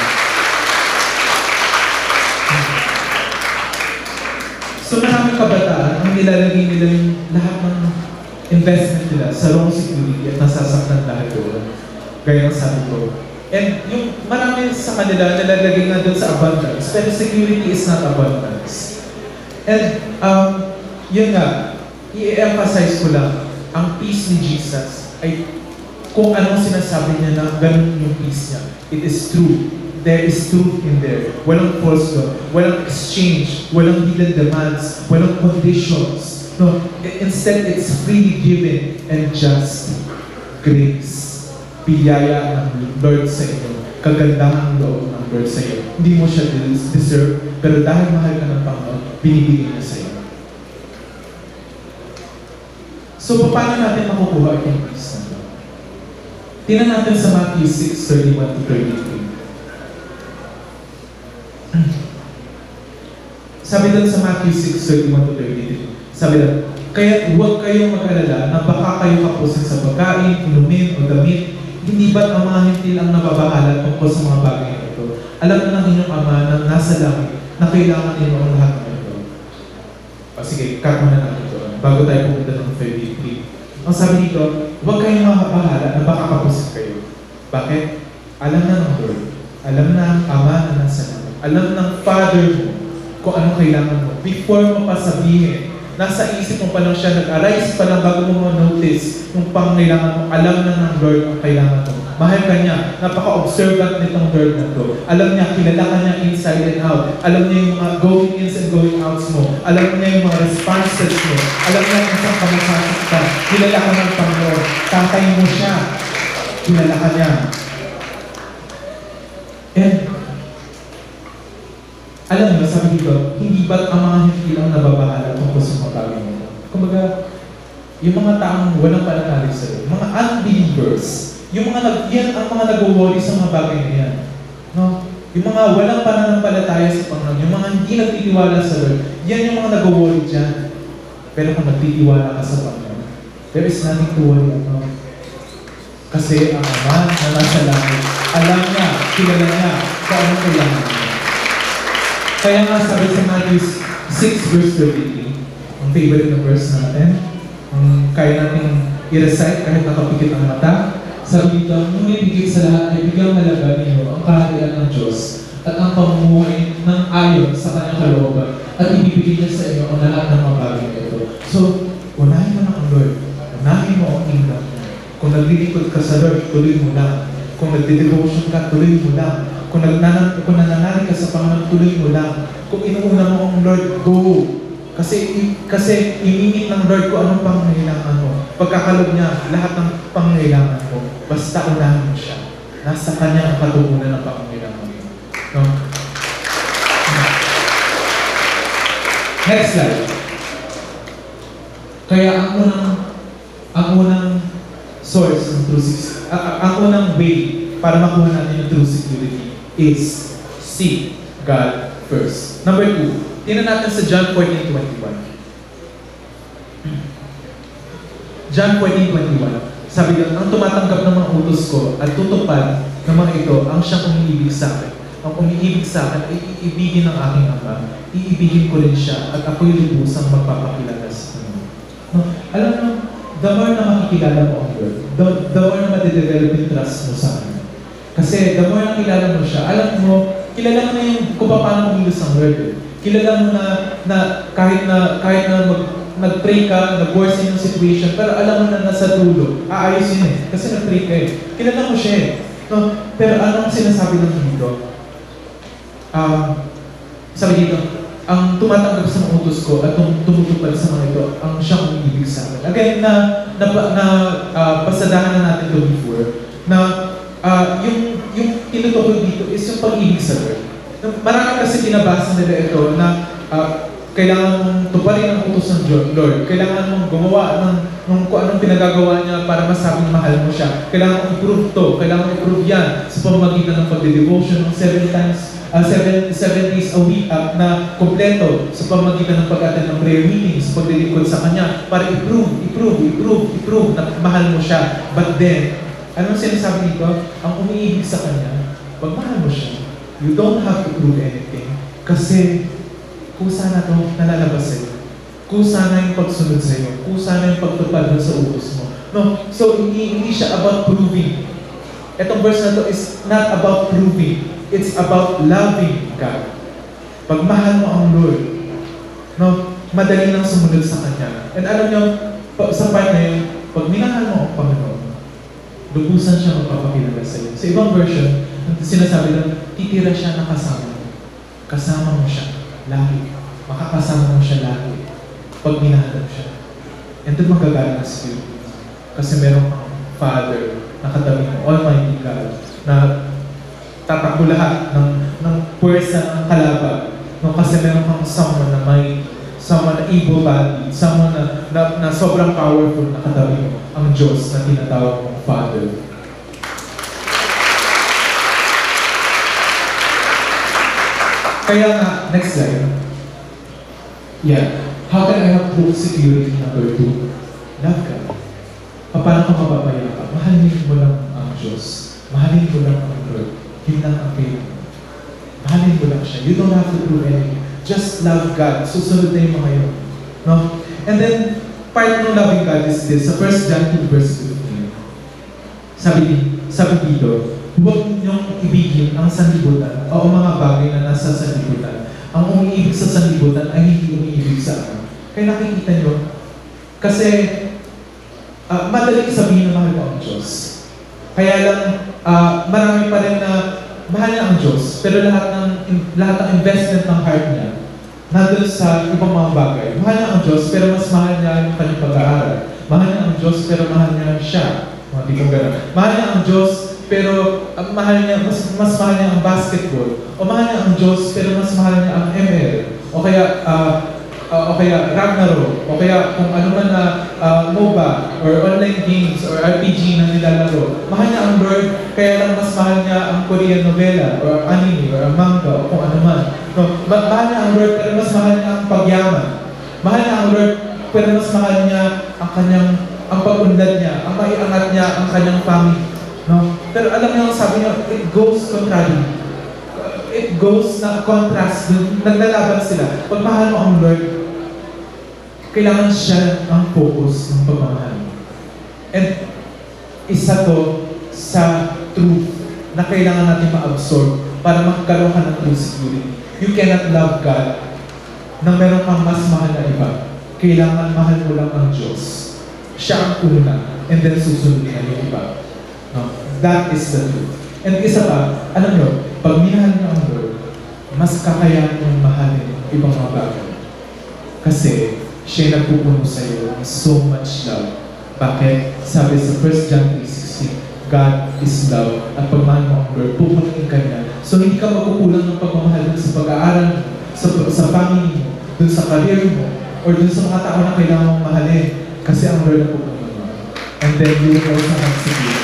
So maraming kabataan, ang nilalagay nila yung lahat ng investment nila sa wrong security at nasasaktan dahil doon. Gaya ng sabi ko. And yung marami sa kanila nilalagay na doon sa abundance, pero security is not abundance. And yun nga, i-emphasize ko lang, ang peace ni Jesus ay kung anong sinasabi niya na ganun yung peace niya. It is true. There is truth in there. Walang false law, walang exchange, walang hidden demands, walang conditions. No, instead, it's freely given and just grace. Biyaya ng Lord sa inyo. Kagandahan ng loob ng Lord sa iyo. Hindi mo siya deserve, pero dahil mahal ka ng Panginoon, binibigay niya sa iyo. So, paano natin makukuha yung peace na ito? Tingnan natin sa Matthew 6:31-33. Sabi doon sa Matthew 6:31-33. Sabi lang, kaya huwag kayong mag-alala na baka kayo kapusin sa pagkain, inumin, o damit. Hindi ba't ang mga hintil ang nababahala tungkol sa mga bagay na ito? Alam na ng inyong Ama na nasa langit na kailangan ninyo ang lahat ng ito. Sige, cut muna natin ito bago tayo pumunta ng 33. Ang sabi dito, huwag kayong mababahala na baka kapusin kayo. Bakit? Alam na ng Lord. Alam na ang Ama na nasa langit. Alam ng Father mo kung anong kailangan mo. Before mo pa sabihin, nasa isip mo pa lang siya, nag-arise pa lang bago mo notice yung pangailangan mo. Alam na ng Lord ang kailangan mo. Mahal ka niya. Napaka-observant nitong Lord na to. Alam niya, kilala ka niya inside and out. Alam niya yung mga going ins and going outs mo. Alam niya yung mga responses mo. Alam niya kung saan ka masasok ka. Kilala ka ng Panginoon. Tatay mo siya. Kilala ka niya. And alam mo, sabi dito, hindi ba't ang mga hindi lang nababahala tungkol sa mga bagay mo? Kumbaga, yung mga taong walang pananalig sa'yo, mga unbelievers, yan ang mga nag-worry sa mga bagay na yan. No? Yung mga walang pananampalataya sa Panginoon, yung mga hindi nagtitiwala sa Lord, yan yung mga nag-worry dyan. Pero kung nagtitiwala ka sa Panginoon, there is nothing to worry about. Kasi ang Ama na nasa langit, alam niya, kilala niya, kung anong kailangan niya. Kaya nga sabi sa Matthew 6:33, ang favorite na verse natin, ang kaya natin i-recite kahit nakapikit ang mata, sabi dito, ngunit higit sa lahat ay bigyang halaga ninyo ang kaharian ng Diyos at ang pamumuhay ng ayon sa kanyang kalooban at ibibigay niya sa inyo ang lahat ng mga bagay nito. So, unahin mo na ang Lord. Unahin mo ang kingdom. Kung naglilingkod ka sa Lord, tuloy mo lang. Kung nagde-devotion ka, tuloy mo lang. kung nananalig ka sa Panginoon, tuloy mo lang. Kung inuuna mo ang Lord, go. Kasi imingit ng Lord kung anong pangangailangan mo. Pagkakalog niya, lahat ng pangangailangan mo, basta unahin mo siya. Nasa Kanya ang katugunan ng pangangailangan mo. No? Next slide. Kaya ang unang source ng true security, ang unang way para makuha natin yung true security is seek God first. Number 2, tingnan natin sa John 14:21. John 14:21. Sabi doon, ang tumatanggap ng mga utos ko at tutupad ng mga ito, ang siyang umiibig sa akin. Ang umiibig sa akin ay iibigin ng aking Ama. Iibigin ko rin siya at ako'y lubusang magpapakilala sa Kanya. No? Alam mo, the more na makikilala mo ang Lord, the more na madidevelop yung trust mo sa Kanya. Kasi the more na kilala mo siya, alam mo, kilala mo na yung kung paano kumilos ang Lord. Kilala mo na kahit na nag-pray ka, nag-worsen yung situation, pero alam mo na nasa dulo, aayos yun eh. Kasi nag-pray ka eh. Kilala mo siya eh. No? Pero anong sinasabi ng dito? Sabi dito, ang tumatanggap sa mga utos ko at tumutupad sa mga ito, ang siyang umiibig sa akin. Again, pasadahan na natin ito before, na yung tinutukoy dito is yung pag-ibig sa Lord. Marami kasi pinabasa nila ito na kailangan mong tuparin ang utos ng Lord. Kailangan mong gumawa ng kung anong pinagagawa niya para masabing mahal mo siya. Kailangan mong i-prove to. Kailangan mong i-prove yan sa pamamagitan ng pagde-devotion ng 7 days a week na kompleto sa pamamagitan ng pag-attend ng prayer meetings, pagdilingkod sa Kanya para i-prove na mahal mo siya. But then, anong sinasabi dito? Ang umiibig sa Kanya, pag mahal mo siya, you don't have to prove anything. Kasi kusa na ito nalalabas sa'yo. Kusa na yung pagsunod sa'yo. Kusa na yung pagtupad sa utos mo. No? So, hindi siya about proving. Itong verse na to is not about proving. It's about loving God. Pag mahal mo ang Lord, no, madali nang sumunod sa Kanya. And alam niyo, sa part na yun, pag minahal mo ang Panginoon, lubusan siya magpapakilala sa'yo. Sa ibang version, sinasabi lang, titira siya na kasama mo. Kasama mo siya. Lagi. Makakasama mo siya lagi. Pag minahal mo siya. And doon magagaling ang Spirit. Kasi meron kang Father na katabi mo, Almighty God, na tatakbo lahat ng puwersa ng kalaban. No, kasi meron kang someone na able-bodied, someone na sobrang powerful na katabi mo, ang Diyos na tinatawag mong Father. Kaya nga, next slide. Yeah. How can I have true security? Number 2, love God. Paano ka mapapayakan? Mahalin mo lang ang Diyos. Mahalin mo lang ang Lord. Yun lang ang faith mo. Mahalin mo lang siya. You don't have to prove anything. Just love God. Susunod na yung mga yun. No? And then, part ng loving God is this. Sa 1 John 2 verse 15. Sabi dito, huwag niyong ibigin ang sanlibutan o ang mga bagay na nasa sanlibutan. Ang umiibig sa sanlibutan ay hindi umiibig sa akin. Kaya nakikita niyo, kasi madali sabihin na mahal mo ang Diyos. Kaya lang, marami pa rin na mahal niya ang Diyos, pero lahat ng investment ng heart niya nandun sa ibang mga bagay. Mahal niya ang Diyos, pero mas mahal niya yung kanyang pag-aaral. Mahal niya ang Diyos, pero mahal niya siya. Mga tipong gano'n. Mahal niya ang Diyos, pero mas mahal niya ang basketball. O mahal niya ang Diyos, pero mas mahal niya ang ML. O kaya Ragnarok. O kaya kung ano man na MOBA or online games or RPG na nilalaro. Mahal niya ang Lord, kaya lang mas mahal niya ang Korean novela or anime or manga o kung ano man. No, mahal niya ang Lord, pero mas mahal niya ang pagyaman. Mahal niya ang Lord, pero mas mahal niya ang pag-unlad niya, ang maiangat niya ang kanyang family. No? Pero alam niyo, sabi niya, it goes contrary. It goes na contrast. Naglalaban sila. Pag mahal mo ang Lord, kailangan siya ang focus ng pagmamahal. And isa to sa truth na kailangan natin ma-absorb para magkaroon ka ng true security. You cannot love God na meron kang mas mahal na iba. Kailangan mahal mo lang ang Diyos. Siya ang una, and then susunod na yung iba. No? That is the truth. And isa pa, alam nyo, pag minahal niyo ang Lord, mas kakayahan niyong mahalin ang ibang mga bagay. Kasi, siya nagpupuno sa iyo ng so much love. Bakit? Sabi sa 1 John 3:16, God is love. At pag mahal mo ang Lord, pupunuin ka niya. So, hindi ka magkukulang ng pagmamahal dun sa pag-aaral mo, sa family mo, dun sa career mo, or dun sa mga tao na kailangan mong mahalin. Kasi ang Lord na pupuno mo. And then, you will also have security.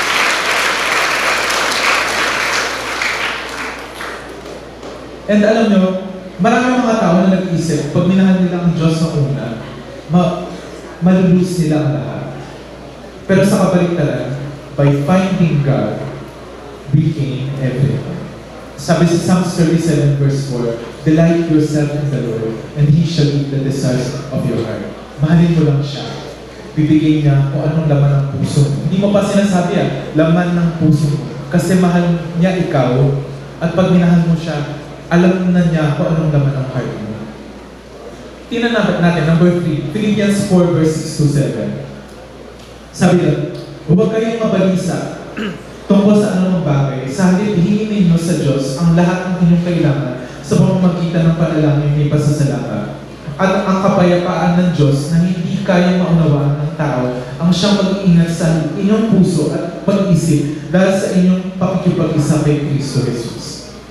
And alam nyo, maraming mga tao na nag-isip, pag minahal nila ang Diyos na una, malulus nila ang lahat. Pero sa kabaliktaran, by finding God, we gain everything. Sabi sa Psalms 37 verse 4, delight yourself in the Lord, and He shall give the desires of your heart. Mahalin mo lang siya. Bibigay niya kung anong laman ng puso mo. Hindi mo pa sinasabi laman ng puso mo. Kasi mahal niya ikaw, at pag minahal mo siya, alam na niya kung anong laman ng heart mo. Tingnan natin, number 3, Philippians 4 verse 6 to 7. Sabi lang, huwag kayong mabalisa tungkol sa anumang bagay. Sa halip, hingin ninyo sa Diyos ang lahat ng inyong kailangan sa pamamagitan ng panalangin may pasasalamat. At ang kapayapaan ng Diyos na hindi kayang maunawaan ng tao ang siyang mag-iingat sa inyong puso at pag-isip dahil sa inyong pakikipag-isa kay Kristo Jesus.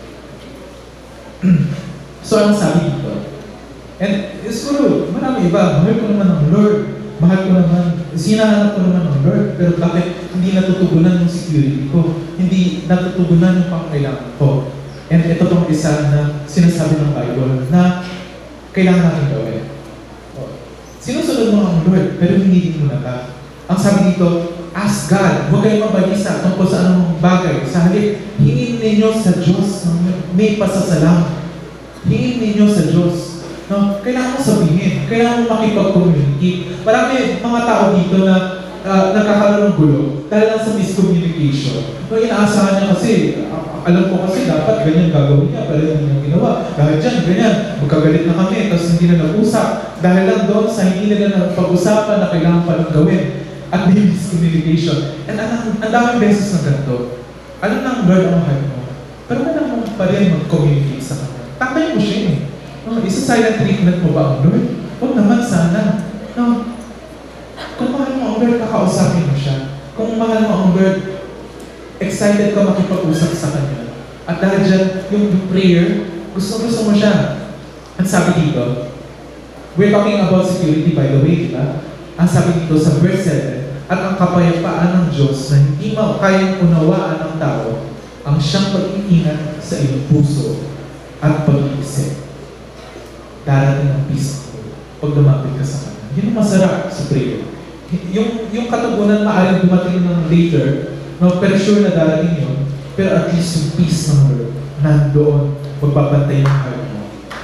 So, ang sabi dito, and siguro, marami iba, mahal ko naman ang Lord, mahal ko naman, sinahanap ko naman ang Lord, pero bakit hindi natutugunan yung security ko? Hindi natutugunan yung pangkailangan ko? And ito tong isa na sinasabi ng Bible na kailangan natin gawin. Sinusunod mo ang Lord, pero hindi mo na ka. Ang sabi dito, ask God, huwag kayong mabalisa tungkol sa anong bagay. Sa halip, hingin ninyo sa Diyos may pasasalamat. Hingin ninyo sa Diyos. No? Kailangan mo sabihin, kailangan mo makipag-communicate. Marami mga tao dito na nagkakaroon ng gulo dahil lang sa miscommunication. No, inaasahan niya kasi, alam ko kasi dapat ganyan gagawin niya, pero hindi niya ginawa. Dahil dyan, ganyan, magkagalit na kami, tapos hindi na nag-usap. Dahil lang doon sa hindi nila napag-usapan na kailangan pa lang gawin. At may miscommunication. And ang daming beses na ganito. Alam ng Lord ang heart mo. Pero kailangan mo pa rin mag-communicate sa kanya. Tatay mo siya eh. No, isa-silent treatment mo ba ang Lord? Huwag naman sana. No. Kung mahal mo ang Lord, kakausapin mo siya. Kung mahal mo ang Lord, excited ka makipag-usap sa Kanya. At dahil dyan, yung prayer, gusto mo siya. Ang sabi dito, we're talking about security by the way, diba? Ang sabi dito sa verse 7, at ang kapayapaan ng Diyos na hindi kayang unawaan ng tao, ang siyang pag-iingat sa iyong puso at pag-iisip. Darating ang peace mo pag lumapit ka sa Kanya. Yun ang masarap sa prayer. Yung katugunan maaaring dumating ng later, no, pero sure na darating yun, pero at least yung peace ng Lord nandoon, magbabantay yung heart mo.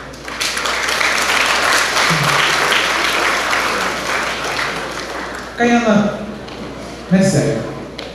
Kaya nga, next slide.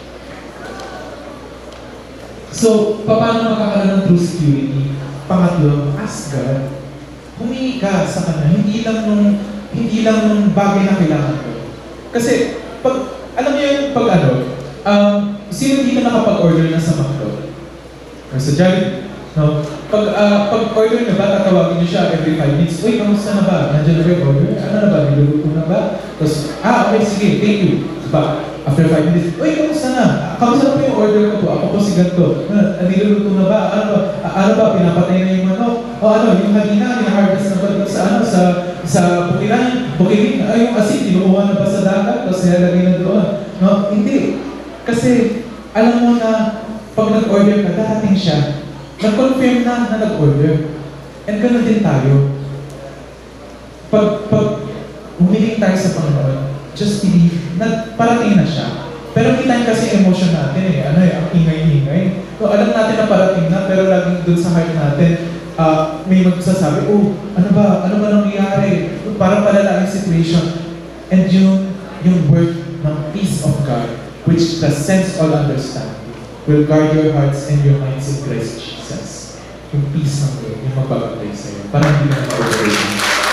So, paano makakaroon ng true security? Pangatlo, ask God. Humingi ka sa Kanya, hindi lang nung bagay na kailangan ko. Kasi, alam niyo yung sino dito nakapag-order na sa McDo? Or sa Jollibee? No? Pag-order na ba, tatawagin niyo siya every 5 minutes, uy, kamusta na ba? Nandiyan na ba yung order? Ano na ba? Niluluto na ba? Tapos, okay, sige, thank you. Diba? After 5 minutes, uy, kamusta na? Kamusta na po yung order ko po? Ako po si ganito. Niluluto na ba? Ano ba? Pinapatay na yung manok? O yung halina, hina-harvest na ba sa bukilan? Yung asin, tinukuha na ba sa dagat? Tapos nilalagay na doon? No? Hindi. Kasi, alam mo na, pag nag-order ka, darating siya. Nag-confirm na nag-order. And ganoon din tayo. Pag humiling tayo sa Panginoon, just believe na parating na siya. Pero hindi tayo kasi emotion natin ang ingay-ingay. So, alam natin na parating na, pero laging dun sa heart natin, may magsasabi, ano ba nangyayari? Parang palala yung situation. And yung word ng peace of God, which transcends all understanding, will guard your hearts and your minds in Christ Jesus. Yung peace ng Lord, yung magbabagay sa'yo. Parang hindi na ma-overwhelm.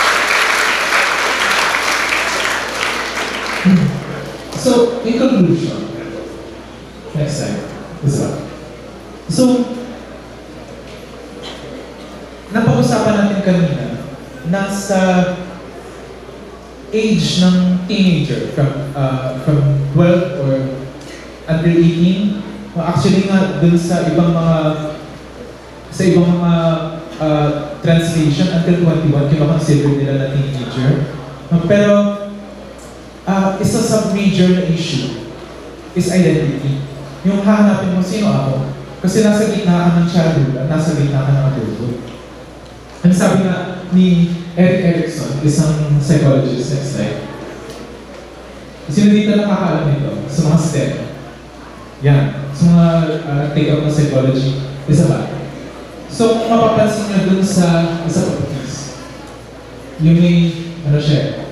So, in conclusion, next slide. So, kanina, nasa age ng teenager from 12 or under 18. Actually nga dun sa ibang mga translation until 21 kino-consider nila na teenager. Pero isa sa major na issue is identity. Yung hahanapin mo sino ako. Kasi nasa gitna ka ng childhood, nasa gitna ka ng adulthood. Ang sabi nga ni Erik Erikson, isang psychologist, next slide. Sino dito nakakaalam nito? Sa mga STEM. Yan. Sa mga take up ng psychology. Isa ba? So, kung mapapansin nyo dun sa isa pa please. Yung may, ano siya,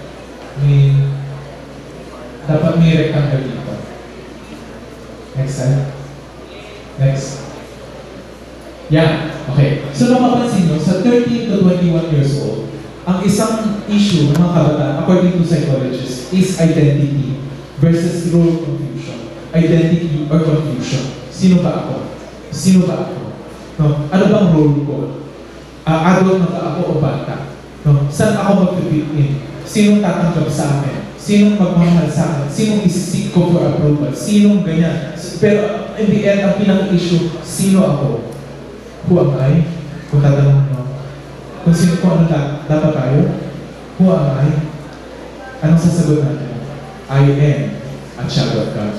dapat may rectangle dito. Next slide. Next. Yan. Okay. So, mapapansin nyo, sa 13 to 21 years old, ang isang issue ng mga kabataan, according to psychologists, is identity versus role confusion. Identity or confusion. Sino ba ako? Sino ba ako? No? Ano bang role ko? Adult na ba ako o bata? No? Saan ako mag-fit in? Sinong tatanggap sa akin? Sinong magmamahal sa akin? Sinong isi-seek ko for approval? Sinong ganyan? Pero in the end, ang pinaka-issue, sino ako? Who am I? Kung tatanong mo. Kung sino ko ano dapat tayo? Who am I? Anong sasagot natin? I am a child of God.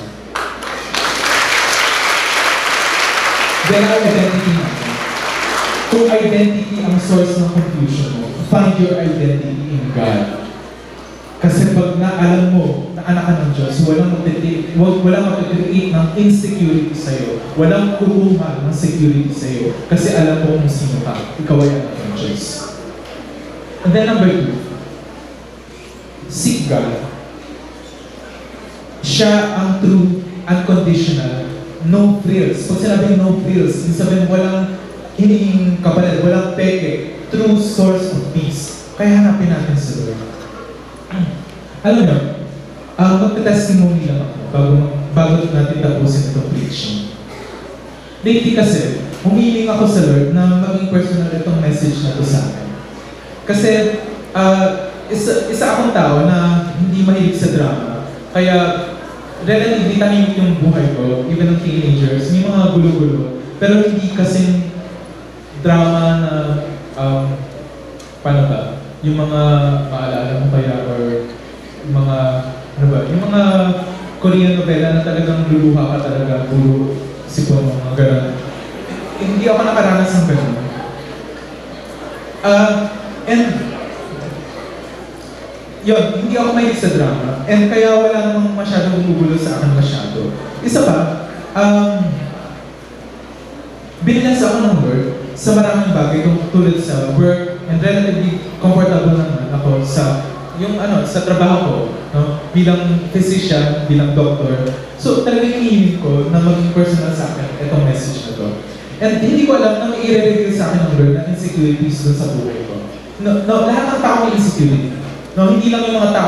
Then our identity natin. Kung identity ang source ng confusion mo, find your identity in God. Kasi pag naalam mo na anak ka ng Diyos, walang mag-create ng insecurity sa'yo. Walang kukuha ng security sa'yo. Kasi alam mo kung sino ka. Ikaw ay anak ng Diyos. And then number 2, seek God. Siya ang true, unconditional, no frills. Pag sinabing no frills, ibig sabihin walang hinihing kapalit, walang peke, true source of peace. Kaya hanapin natin sa Lord. Alam niyo, magta-testimony lang ako bago natin tapusin itong preaching. Lately kasi, humiling ako sa Lord na maging personal itong message na ito sa akin. Kasi, isa akong tao na hindi mahilig sa drama. Kaya, relatively tahimik yung buhay ko, even ng teenagers, may mga gulo-gulo. Pero hindi kasing drama na, paano ba? Yung mga maalala mo kaya or yung mga, ano ba? Yung mga Korean novela na talagang luluha ka talaga, puro sipon, mga gano'n. Hindi ako nakaranas ng gano'n. And, yun, hindi ako mahilig sa drama. And kaya wala namang masyadong gumugulo sa akin masyado. Isa pa, binilans ako ng work sa maraming bagay tulad sa work and relatively comfortable naman ako sa yung sa trabaho ko, no? Bilang physician, bilang doctor. So talagang iniinit ko na maging personal sa akin itong message na to. And hindi ko alam na may i-reveal sa akin ng Lord na insecurities doon sa buhay ko. No, lahat ng tao may insecurity. No, hindi lang yung mga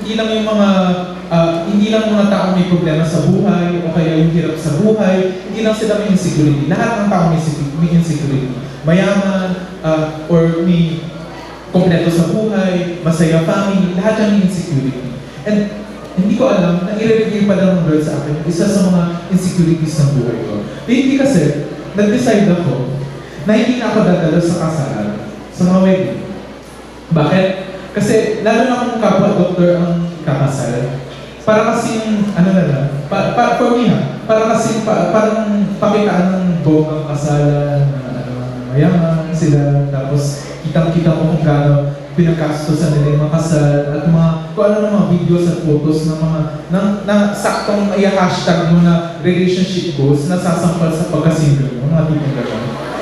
taong may problema sa buhay o kaya yung hirap sa buhay, hindi lang sila may insecurity. Lahat ng tao may insecurity. Mayaman, or may kompleto sa buhay, masaya family, lahat yan may insecurity. And hindi ko alam na i-review pa lang ng Lord sa akin isa sa mga insecurities ng buhay ko. Hindi kasi, nag-decide ako na hindi na ako dadalo sa kasalan, sa mga wedding. Bakit? Kasi lalo na kung kapwa-doktor ang kakasal, para kasing, for me para kasing, parang pakitaan ng buong kasalan, mayaman sila, tapos kitang-kita ko kung gaano pinagkastosan nila yung mga kasal, at kung ano ng mga videos at photos ng mga, na saktong i-hashtag mo na relationship goals na sasampal sa pagka-single mo, mga tipong gano'n.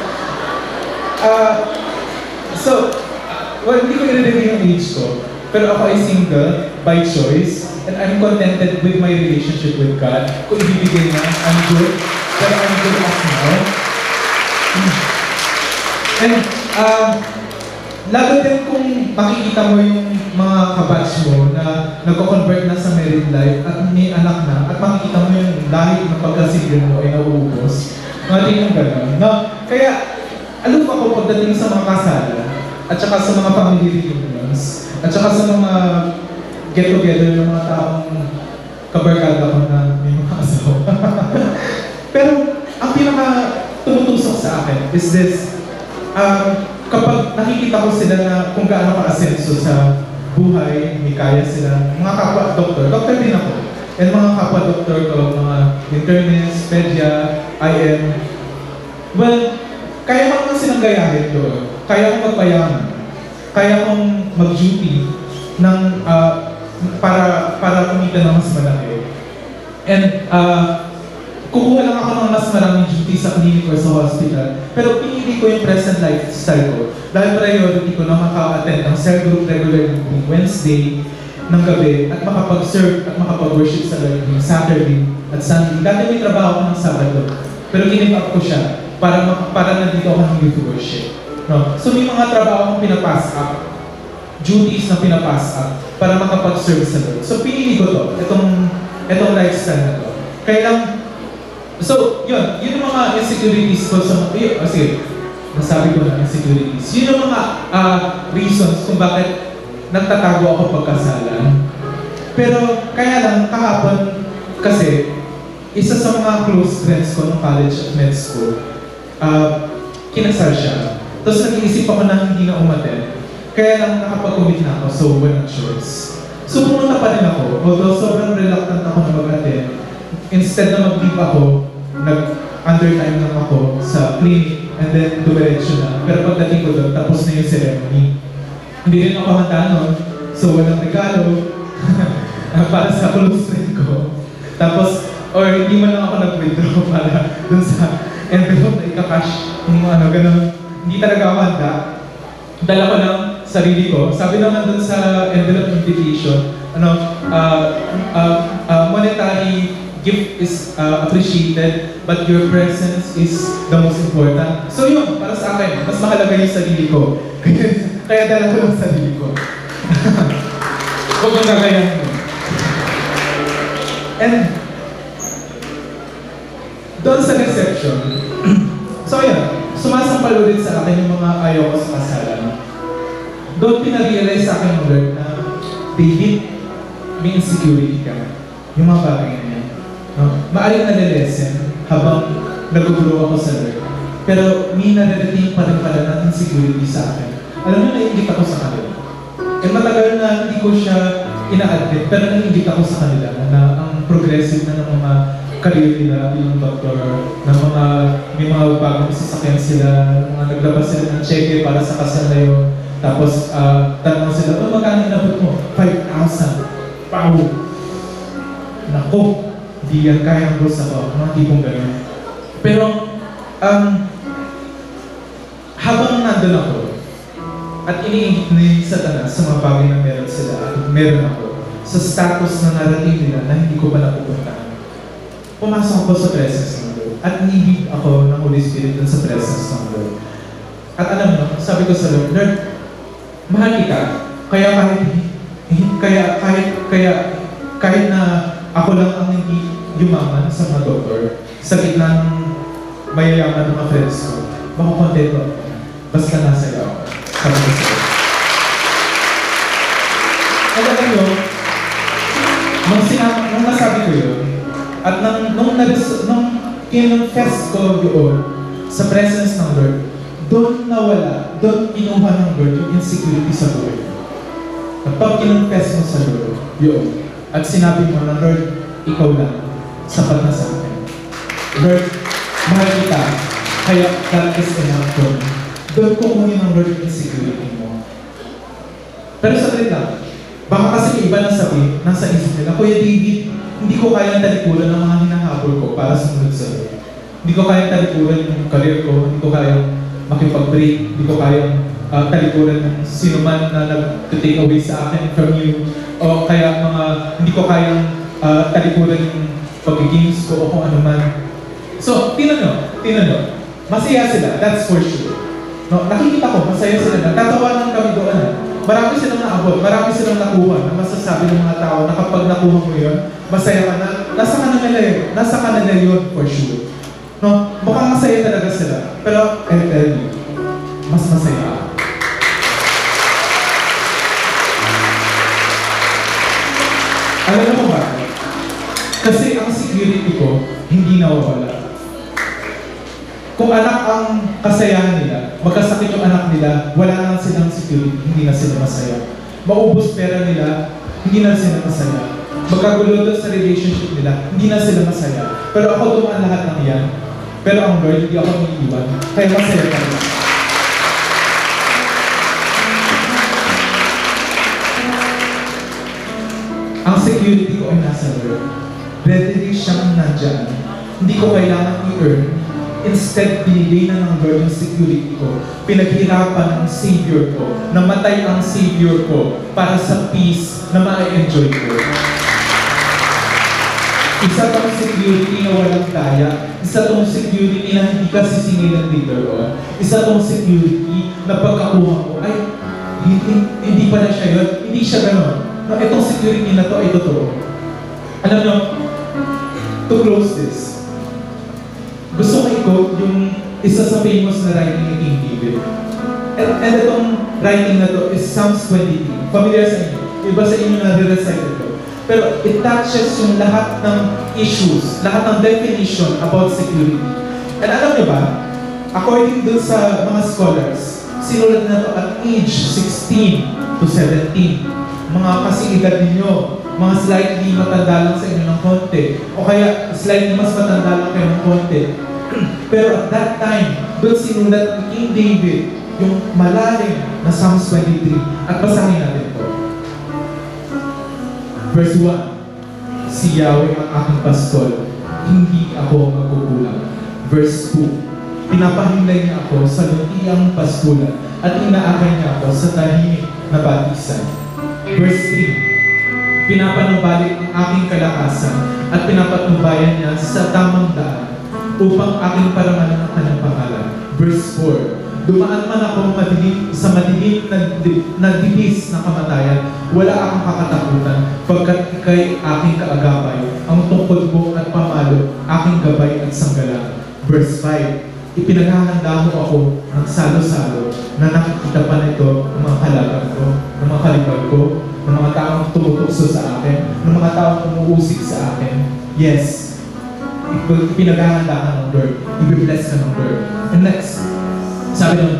Well, hindi ko i-review yung age ko, pero ako ay single by choice, and I'm contented with my relationship with God. Kung ibibigay na, I'm good, pero I'm good as now. And, lalo din kung makikita mo yung mga kabatch mo na nagko-convert na sa married life at may anak na, at makikita mo yung lahi ng pagka-single mo ay nauubos. Mga din yung gano'n. No? Kaya, aloof ako pagdating sa mga kasalan. at saka sa mga family reunions, at saka sa mga get-together ng mga taong kabarkada ko na may mga asawa. Pero ang pinaka tumutusok sa akin is this, kapag nakikita ko sila na kung gaano ka-asenso sa buhay, may kaya sila, mga kapwa-doktor, doktor din ako, and mga kapwa-doktor ko, mga internist, pedya, IM, well, kaya ko naman silang gayahin doon, kaya kong magpayaman, kaya kong mag-duty ng, para kumita ng mas malaki. And kukuha lang ako ng mas maraming duty sa clinic or sa hospital, pero pinili ko yung present lifestyle ko dahil priority ko na maka-attend ng cell group regularly tuwing Wednesday ng gabi at makapag-serve at makapag-worship sa Lord ng Saturday at Sunday. Dati may trabaho ko ng Sabado, pero give up ko siya para nandito ako ng youth worship. No? So may mga trabaho akong pinapass up, duties na pinapass up para makapag-serve sa Lord. So pinili ko to, itong lifestyle na to. Kaya lang, so, yun yung mga insecurities ko sa mga, sige, nasabi ko na insecurities. Yun yung mga reasons kung bakit nagtatago ako pagkasalan. Pero, kaya lang, kahapon, kasi, isa sa mga close friends ko ng college at med school, kinasal siya. Tapos nag-iisip ako na hindi na umaten. Kaya lang nakapag-commit na ako, so walang choice. So, pumunta pa rin ako, although sobrang reluctant ako na mag-attend. Instead na mag-leave ako, nag-undertime lang ako sa clinic and then dumiretso na. Pero pagdating ko doon, tapos na yung ceremony. Hindi rin ako handa nun, so walang regalo para sa close friend ko. Tapos, or hindi man lang ako nag-withdraw para dun sa envelope na ika-cash. Yung ano, ganun. Hindi talaga ako handa. Dala ko ng sarili ko. Sabi naman dun sa envelope invitation, monetary gift is appreciated, but your presence is the most important. So yun, para sa akin, mas mahalaga yung sarili ko. Kaya dala ko ng sarili ko. Huwag mong gagayahin mo. And doon sa reception, so yan, sumasampal ulit sa akin yung mga ayaw ko sa kasalan. Doon pinarealize sa akin ng Lord na, David, may insecurity ka. Yung mga bagay na yan. Maaring nalilesen habang nag-grow ako sa Lord. Pero may nare-retain pa rin pala ng insecurity sa akin. Alam mo, naiingit ako sa kanila. And matagal na hindi ko siya ina-admit, pero naiingit ako sa kanila na ang progressive na ng mga career nila bilang doktor, na may mga bagong sasakyan sila, mga naglabas sila ng cheque para sa kasal na yun. Tapos, tanong sila, magkano inabot mo? 5,000. Wow! Naku! Di yan kayang boss ako, mga tipong gano'n. Pero, habang nandun ako, at iniingit na yung Satanas sa mga bagay na meron sila at meron ako, sa status na narating nila na hindi ko pa napupuntahan, pumasok ako sa presence ng Lord at nibig ako ng Holy Spirit dun sa presence ng Lord. At alam mo, sabi ko sa Lord, Lord, mahal kita, kahit na ako lang ang hindi yumaman sa mga doktor, sa gitna ng mayayaman ng mga friends ko, makukontento ako. Basta nasa iyo ako. Sabi ko sa'yo. At alam mo, nung nasabi ko yun, at nung kinonfess ko yun sa presence ng Lord, doon nawala, doon kinuha ng Lord yung insecurity sa buhay. At pag kinonfess mo sa Lord, yun, at sinabi mo na, Lord, ikaw lang, sapat na sa akin. Lord, mahal kita, kaya that is enough for me. Doon ko kunin ang Lord yung insecurity mo. Pero saglit lang, baka kasi iba na sabi, nasa isip nila, Kuya David, hindi ko kayang talikuran ng mga hinahabol ko para sumunod sa Lord. Hindi ko kayang talikuran yung career ko, hindi ko kayang makipag-break, hindi ko kayang talikuran ng sino man na nag-take away sa akin from you, o kaya hindi ko kayang talikuran yung pag-games ko o kung ano man. So, tinan nyo, masaya sila, that's for sure. No, nakikita ko, masaya sila, nagtatawanan kami doon. Marami silang naabot, marami silang nakuha na masasabi ng mga tao na kapag nakuha mo yun, masaya ka na, nasa kanila yun for sure. No, mukhang masaya talaga sila, pero I'll tell you, mas masaya ako. Alam mo ba? Kasi ang security ko, hindi nawawala. Kung anak ang kasayahan nila, magkasakit yung anak nila, wala na silang security, hindi na sila masaya. Maubos pera nila, hindi na sila masaya. Magkagulo doon sa relationship nila, hindi na sila masaya. Pero ako dumaan lahat ng yan. Pero ang Lord, hindi ako naiiwan. Kaya masaya ka rin. Ang security ko ay nasa Lord. Readily siyang nandyan. Hindi ko kailangan i-earn. Instead, binigay na ng Lord yung security ko. Pinaghirapan ng Savior ko. Namatay ang Savior ko para sa peace na ma-enjoy ko. Isa tong security na walang daya. Isa tong security na hindi ka sisingilan later on. Isa tong security na pagkakuha ko, ay, hindi pala siya yun. Hindi siya gano'n. No, itong security na to ay totoo. Alam nyo, to close this, gusto ko i-quote yung isa sa famous na writing ni King David. And itong writing na to is Psalms 23. Familiar sa inyo? Iba sa inyo na re-recite ito. Pero it touches yung lahat ng issues, lahat ng definition about security. And alam niyo ba, according dun sa mga scholars, sinulat na to at age 16 to 17. Mga kasing edad ninyo, mga slightly matanda lang sa inyo ng konti, o kaya slightly mas matanda lang kayo ng konti. Pero at that time, doon sinulat ni King David yung malalim na Psalms 23. At basahin natin ito. Verse 1, si Yahweh ang aking pastol, hindi ako magkukulang. Verse 2, pinapahimlay niya ako sa lutiang pastulan at inaakay niya ako sa tahimik na batisan. Verse 3, pinapanubalik ang aking kalakasan at pinapatnubayan niya sa tamang daan upang aking paramanan ang kanyang pangalan. Verse 4, dumaan man ako sa madilim na dibis na kamatayan, wala akong kakatakutan, pagkat ika'y aking kaagapay, ang tungkod mo at pamalo, aking gabay at sanggalang. Verse 5, ipinaghahanda mo ako ng salo-salo na nakikita pa nito ng mga kalaban ko, ng mga kalipad ko, ng mga taong tumutukso sa akin, ng mga taong umuusik sa akin. Yes, ipinaghahanda ka ng Lord, ibibless ka ng Lord. And next, sabi nun,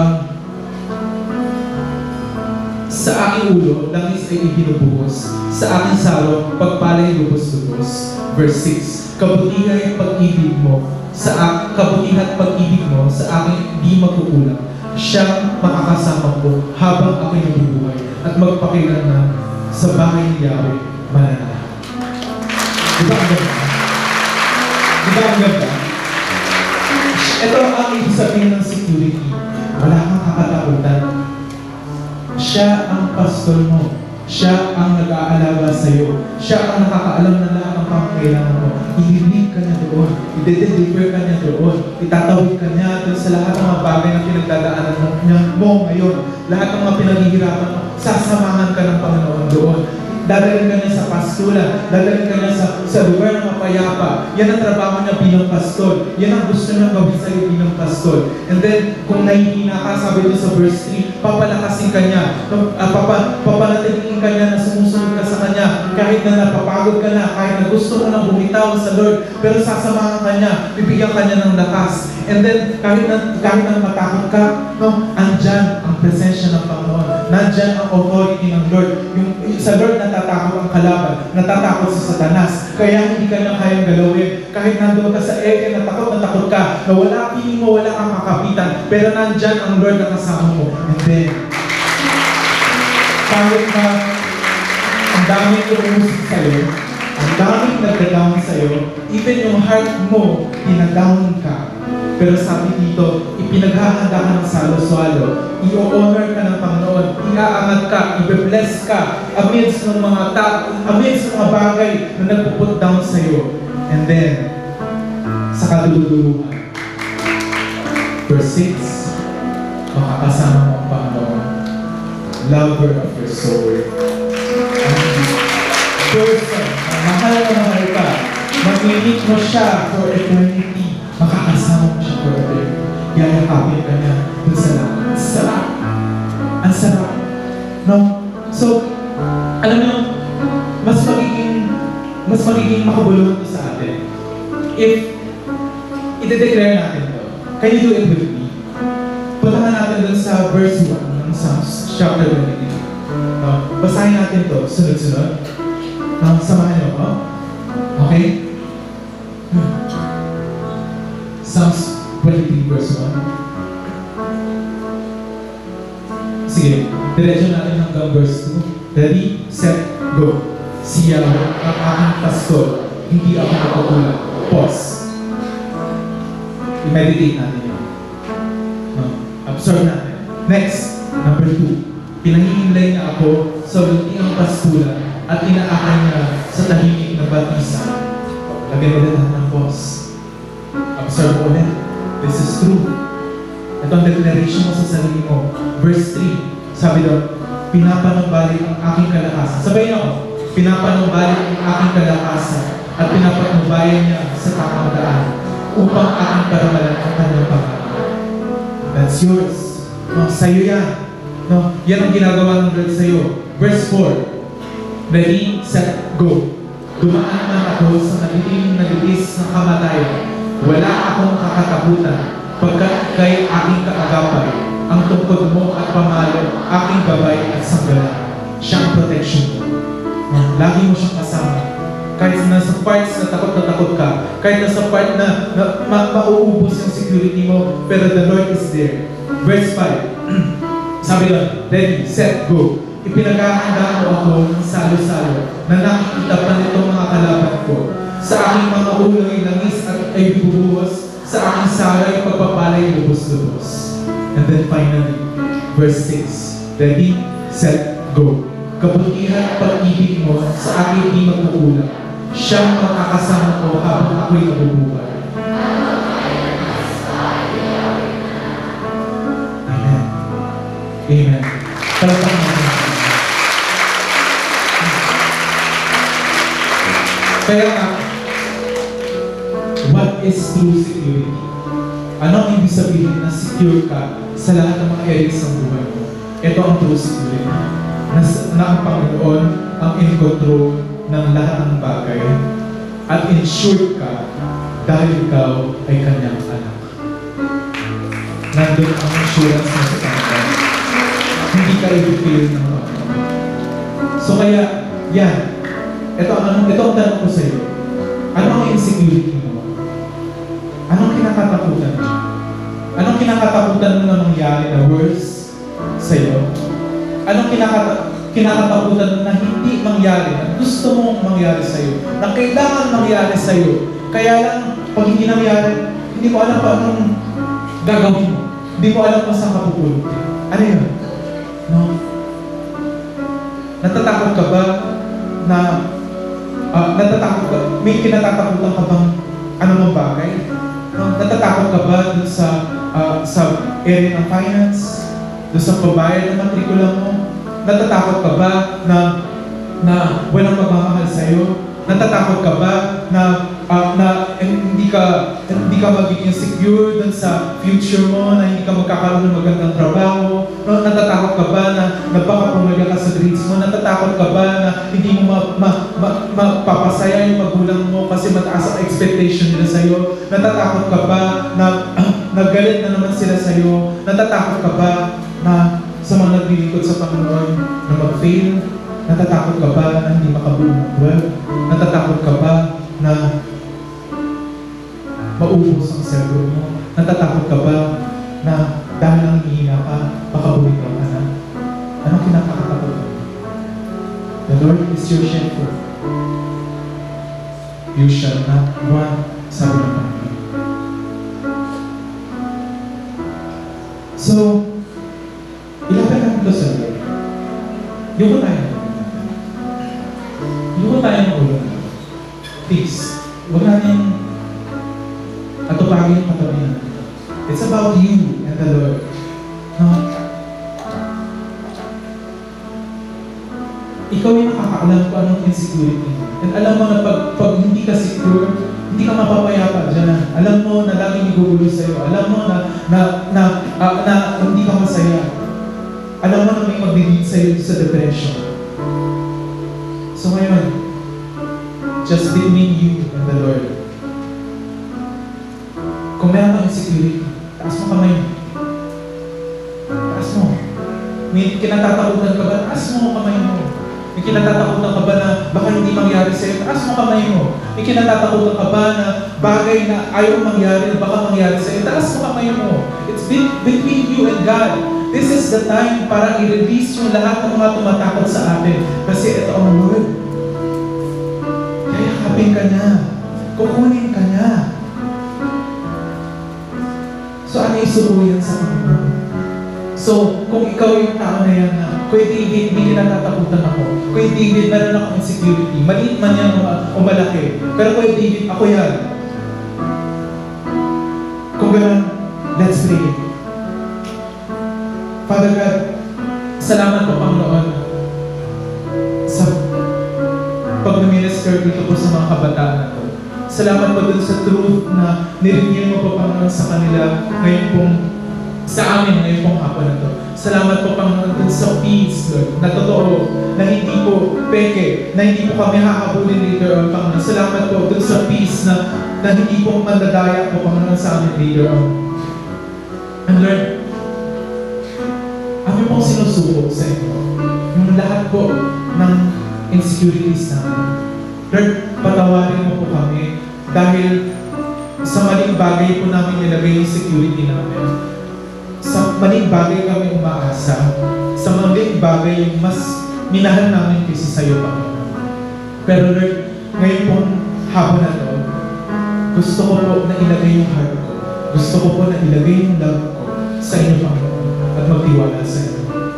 sa aking ulo, langis ay ibinubuhos. Sa aking saro, pagpalay lubos-lubos. Verse 6, kabutihan at pag-ibig mo, kabutihan at pag-ibig mo sa aking di makukulang. Siyang makakasama ko habang ako'y nabubuhay at magpakilanman sa bahay ni Yahweh mananahan. Diba ang ganda? Diba ang ganda? Ito ang ibig sabihin ng security. Wala kang kakatakutan. Siya ang pastor mo. Siya ang nag-aalaga sa'yo. Siya ang nakakaalam na lahat ng pangangailangan mo. I-lead ka niya doon. I-deliver ka niya doon. Itatawid ka niya doon sa lahat ng mga bagay na pinagdadaanan mo ngayon. Lahat ng mga pinaghihirapan mo, sasamahan ka ng Panginoon doon. Dadalhin ka niya sa pastulan. Dadalhin ka niya sa lugar ng mapayapa. Yan ang trabaho niya bilang pastor. Yan ang gusto niya gawin sa'yo bilang pastor. And then, kung nahihina ka, sabi doon sa verse 3, papalakasin ka niya. Papanatigin ka niya na sumusunod ka sa kanya. Kahit na napapagod ka na, kahit na gusto mo na bumitaw sa Lord, pero sasamahan ka niya, bibigyan ka niya ng lakas. And then, kahit na matakot ka, andyan ang presensya ng Panginoon. Nandyan ang authority ng Lord. Sa Lord natatakot ang kalaban, natatakot sa Satanas. Kaya hindi ka na kayang galawin. Kahit nandun ka sa ere, natakot ka, na wala, piling mo, wala kang makapitan. Pero nandyan ang Lord na kasama mo. And then, kahit na ang daming umusik sa'yo, ang daming nagda-down sa'yo, even yung heart mo, pinadown ka. Pero sabi dito, ipinaghahanda ka ng salo-salo, i-honor ka ng Panginoon, iaangat ka, i-bless ka, amidst ng mga bagay na nagpuput down sa'yo. And then, sa kadululuhan, verse 6, makakasama mo ang Panginoon, lover of your soul. Person, mahal ka, mag-meet mo siya for eternity, makakasama mo siya forever. Yayakapin ka niya dun sa lahat. Ang sarap. Ang sarap. No? So, alam mo, mas magiging mas magiging makabulong ito sa atin. If ide-declare natin to, can you do it with me? Punta natin dun sa verse 1 ng Psalms chapter 23. Basahin natin to, sunod-sunod. Samahan niyo ako. Okay? Psalms 23 verse 1. Sige, diretso natin hanggang verse 2. Ready, set, go. Si Yahweh ang aking pastor, hindi ako nakatulad. Pause. I-meditate natin yun. Absorb natin. Next, number 2. Pinahihimlay niya ako sa luntiang pastulan at inaakay niya sa tahimik na batisan. Lagyan ulit natin ng pause. Observe ulit. This is true. Ito ang declaration mo sa sarili mo. Verse 3, sabi doon, pinapanumbalik ang aking kalakasan. Sabayin ako, pinapanumbalik ang aking kalakasan at pinapanubayan niya sa tamang daan upang aking paramalan ang kanyang pangalan. That's yours. No, sa'yo yan. No, yan ang ginagawa ng Lord sa'yo. Verse 4, ready, set, go. Dumaan man ako sa nagiging nagitis ng kamatayan. Wala akong kakatakutan pagkat kay aking kaagapay, ang tungkod mo at pamalo, aking gabay at sanggala. Siya ang protection mo. Lagi mo siyang kasama. Kahit nasa parts na takot ka, kahit nasa part na mauubos yung security mo, pero the Lord is there. Verse 5, sabi doon, ready, set, go. Ipinaghahanda mo ako ng salo-salo na nakikita pa nitong mga kalaban ko. Sa aking mga ulo ay langis at ay bubuhos, sa aking saray pagpapalay lubos-lubos. And then finally, verse 6, ready, set, go. Kabutihan at pag-ibig mo sa aking di magkukulang. Siyang makakasama ko habang ako'y nabubuhay. Amen. Amen. Talagang kaya nga, what is true security? Ano ang ibig sabihin na secure ka sa lahat ng mga areas ng buhay mo? Ito ang true security. Na ang Panginoon ang in control ng lahat ng bagay at insured ka dahil ikaw ay kanyang anak. Nandun ang insurance mo sa Panginoon. Hindi ka i-fail ng Panginoon. So kaya, yan. Ito ang tanong ko sa iyo. Ano ang insecurity mo? Anong kinakatakutan mo? Anong kinakatakutan mo na mangyari na worse sa iyo? Anong kinakatakutan mo na hindi mangyari, na gusto mong mangyari sa iyo, na kailangan mangyari sa iyo? Kaya lang, pag hindi nangyari, hindi mo alam pa anong gagawin mo. Hindi mo alam kung saan ka pupulot. Ano yun? No? Natatakot ka ba na may kinatatakutan ka bang anumang bagay? No? Natatakot ka ba dun sa area ng finance? Dun sa pagbayad ng matrikula mo? Natatakot ka ba na walang magmamahal sa'yo? Natatakot ka ba na hindi ka magiging secure dun sa future mo, na hindi ka magkakaroon ng magandang trabaho? No? Natatakot ka ba na baka pumaga ka sa grades mo? Natatakot ka ba na hindi mo mapapasaya yung magulang mo kasi mataas ang expectation nila sa'yo? Natatakot ka ba na nagalit na naman sila sa'yo? Natatakot ka ba na sa mga naglilingkod sa Panginoon na mag-fail? Natatakot ka ba na hindi makabuo ng buwan? Natatakot ka ba na maubos ang server mo? Natatakot ka ba na dahil lang hihina ka, makabuhin ka na? Anong kinakatatakot ka? The Lord is your shepherd. You shall not want, sabi ng Panginoon. So, ilapit ang ito sa Lord. Yung tayo ng ulo. Please, huwag natin atupagin yung katabi natin. It's about you and the Lord. No? Ikaw yung nakakaalam kung anong insecurity mo. And alam mo na pag hindi ka secure, hindi ka mapapayapa dyan. Alam mo na laging igugulo sa'yo. Alam mo na hindi ka masaya. Alam mo na may mag-lead sa'yo sa depression. So ngayon, just between you and the Lord. Kung meron kang insecurity, taas mo kamay mo. Taas mo. May kinatatakutan ka ba? Taas mo kamay mo. May kinatatakutan ka ba na baka hindi mangyari sa'yo? Taas mo kamay mo. May kinatatakutan ka ba na bagay na ayaw mangyari, na baka mangyari sa'yo? Taas mo kamay mo. It's between you and God. This is the time para i-release yung lahat ng mga tumatakot sa atin. Kasi ito ang word. Kayakapin ka niya. Kukunin ka niya. So ano isubo yan sa Panginoon? So, kung ikaw yung tao na yan na, Kuya David, hindi kinatatakutan ako. Kuya David, meron akong insecurity. Maliit man yan o malaki. Pero Kuya David, ako yan. Kung gano'n, let's pray. Father God, salamat po Panginoon sa pag-minister dito po sa mga kabataan na to. Salamat po dun sa truth na nireview mo po Panginoon sa kanila ngayon pong sa amin ngayon pong hapon na to. Salamat po Panginoon dun sa peace, Lord, na totoo, na hindi po peke, na hindi po kami hahabulin later on, Panginoon. Salamat po dun sa peace na hindi po mandadaya po Panginoon sa amin later on. And Lord, amin pong sinusuko sa inyo yung lahat po ng insecurities namin. Lord, patawarin mo po kami dahil sa maling bagay po namin nilagay yung security namin. Sa maling bagay kami umaasa. Sa maling bagay yung mas minahal namin kasi sa iyo, Panginoon. Pero Lord, ngayon pong hapon na to, gusto ko po na ilagay yung heart ko. Gusto ko po na ilagay yung love ko sa inyo, Panginoon. At magtiwala sa inyo.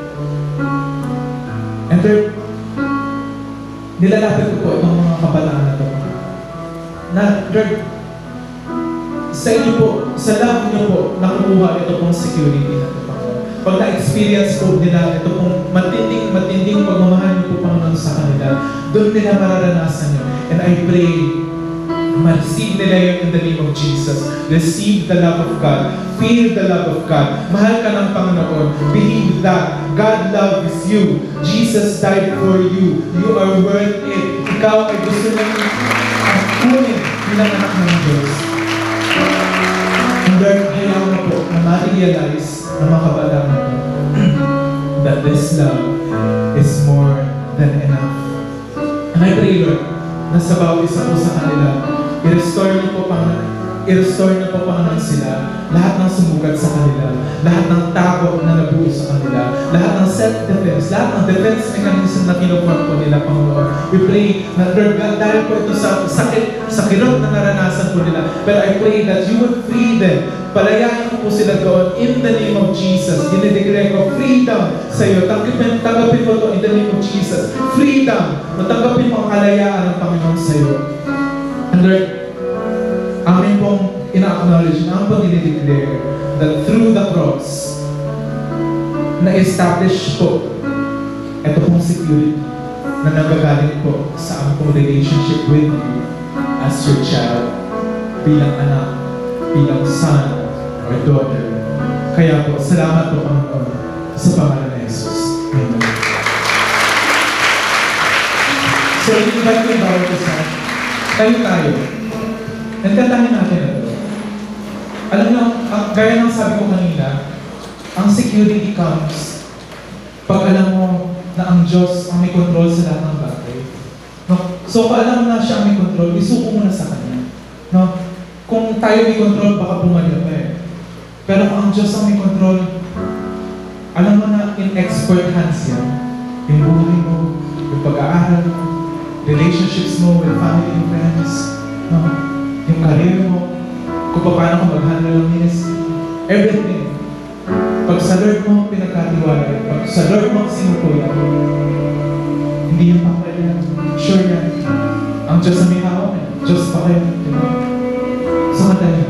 And third, nilalapit ko po itong mga kabataan na ito. Na, Lord, sa inyo po, sa love niyo po, nakukuha ito pong security na ito, Panginoon. Pag na-experience po nila ito pong matinding pagmamahal niyo po, Panginoon, sa kanila, doon nila mararanasan niyo. And I pray, ma-receive nila yun in the name of Jesus. Receive the love of God. Feel the love of God. Mahal ka ng Panginoon. Believe that God loves you. Jesus died for you. You are worth it. Ikaw ay gusto nang kunin bilang anak ng Diyos. And Lord, hayaan mo po na ma-realize ng mga kabataan natin that this love is more than enough. And I pray, Lord, na sa bawat isa po sa kanila, i-restore niyo po Panginoon sila, lahat ng sumugat sa kanila, lahat ng takot na nabuo sa kanila, lahat ng self-defense, lahat ng defense mechanism na kinukuha po nila, Panginoon. We pray na Lord God, dahil po ito sa sakit, sa kirot na naranasan po nila, but I pray that you would free them. Palayain po sila doon in the name of Jesus. Dinideclare ko freedom sa iyo. Tanggapin mo ito in the name of Jesus. Freedom. Matanggapin mo ang kalayaan ng Panginoon sa iyo. And Lord, amin pong ina-acknowledge, amin pong dinideclare that through the cross, na-establish po ito pong security na nagagaling po sa aming pong relationship with you as your child, bilang anak, bilang son, or daughter. Kaya po, salamat po Panginoon sa pangalan ng Jesus. Amen. So, invite ko yung bawat isa. Tayo. And kantahin natin ito. Alam niyo, gaya ng sabi ko kanina, ang security comes pag alam mo na ang Diyos ang may control sa lahat ng bagay. No? So, kung alam mo na siya ang may control, isuko mo na sa Kanya. No? Kung tayo may control, baka pumalya pa eh. Pero kung ang Diyos ang may control, alam mo na in expert hands yan. Yung buhay mo, yung pag-aaral mo, relationships mo with family and friends, no? Yung career mo, kung paano ka mag-handle ng ministry, everything. Pag sa Lord mo pinagkatiwala, pag sa Lord mo sinukuya, hindi yung pangkaya, sure yan. Ang Diyos na may hawak, Diyos pa kayo. Diba? So, katayin.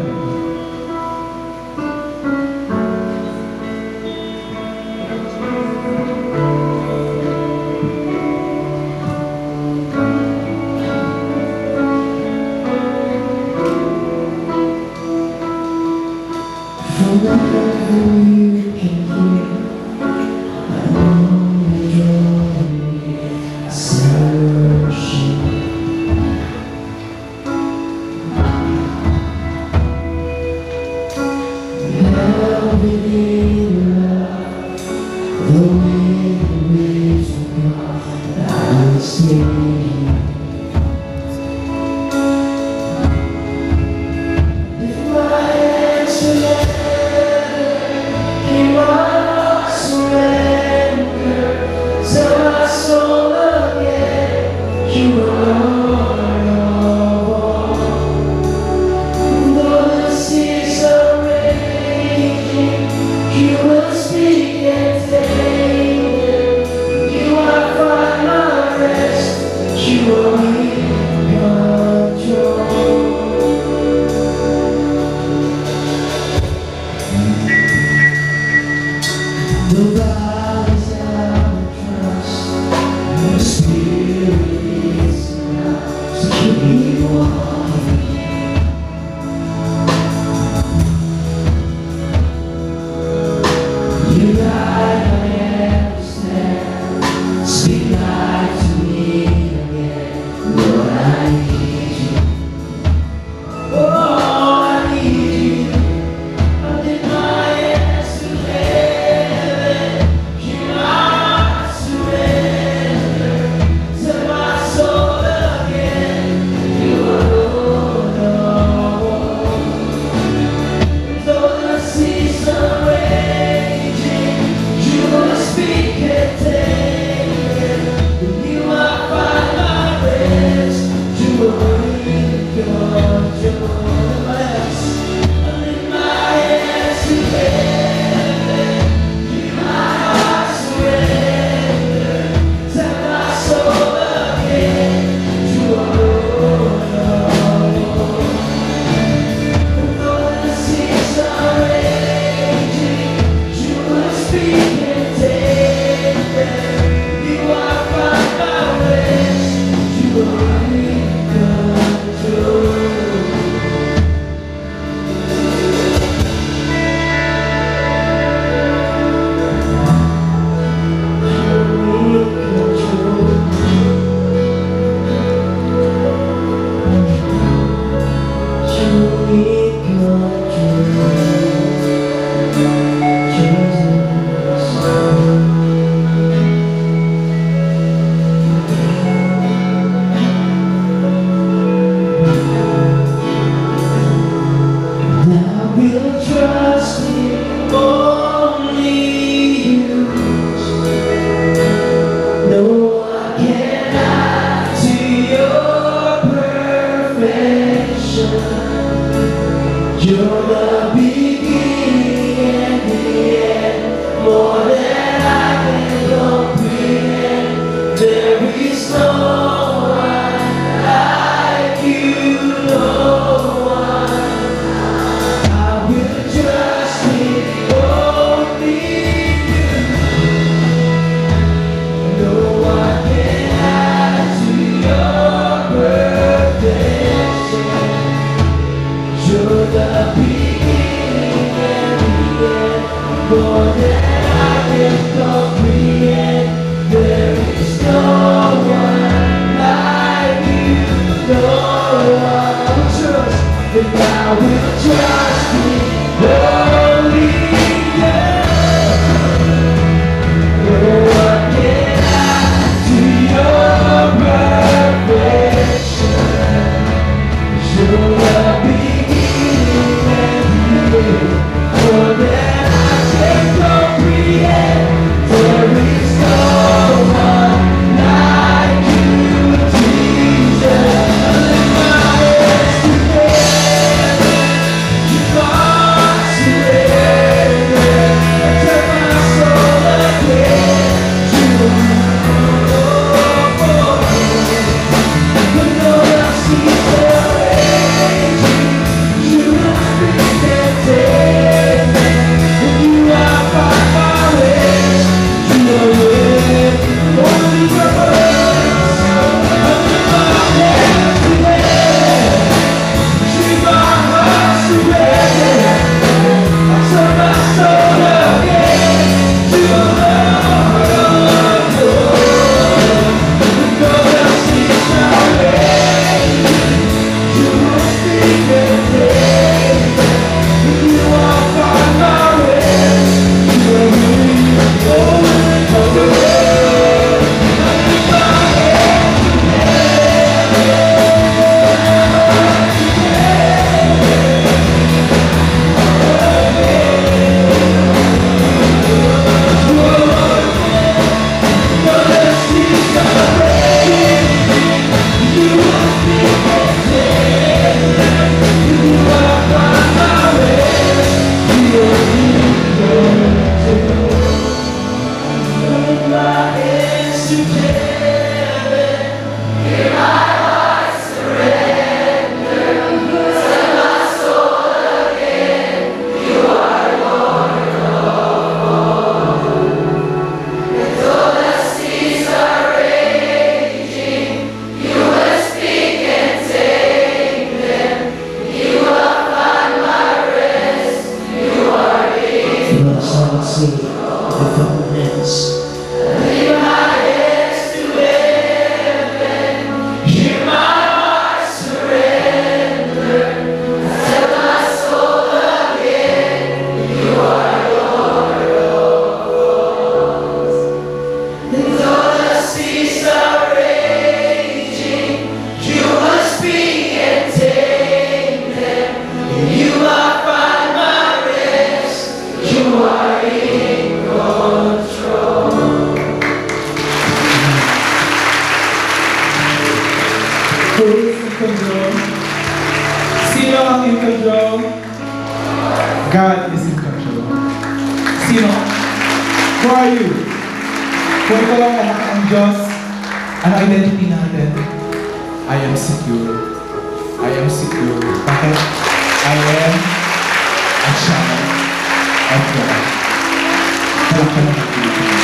Sino ang in control? God is in control. Sino? Who are you? Kung ikaw ang anak ng Diyos, ano identity natin? I am secure. I am secure. Bakit? I am a child of God. Palakpan ng Pilipinas.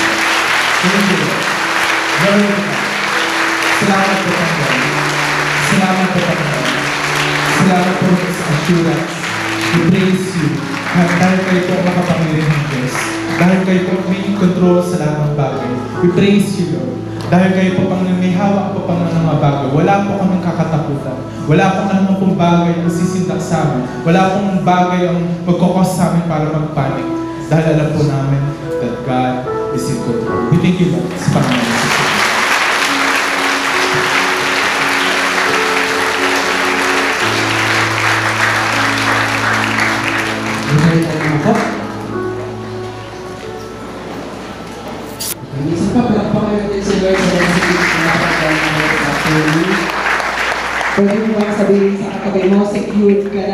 Very good. Salamat po, Panginoon. Salamat po, Panginoon. Salamat po sa assurance. We praise you. Dahil kayo po makapangyarihan ng Diyos. Dahil kayo po may control sa lahat ng bagay. We praise you, Lord. Dahil kayo po pang may hawak po pang ng mga bagay. Wala po kaming kakatakutan. Wala po naman pong bagay ang sisindak sa amin. Wala pong bagay ang magkukos sa amin para magpanik. Dahil alam po namin that God is in control. We thank you, Lord, sa Panginoon. Minsan pa, palakpakan natin si Lord sa message na napagdaan natin sa afternoon. Pwede mo bang sabihin sa katabi mo, secured ka na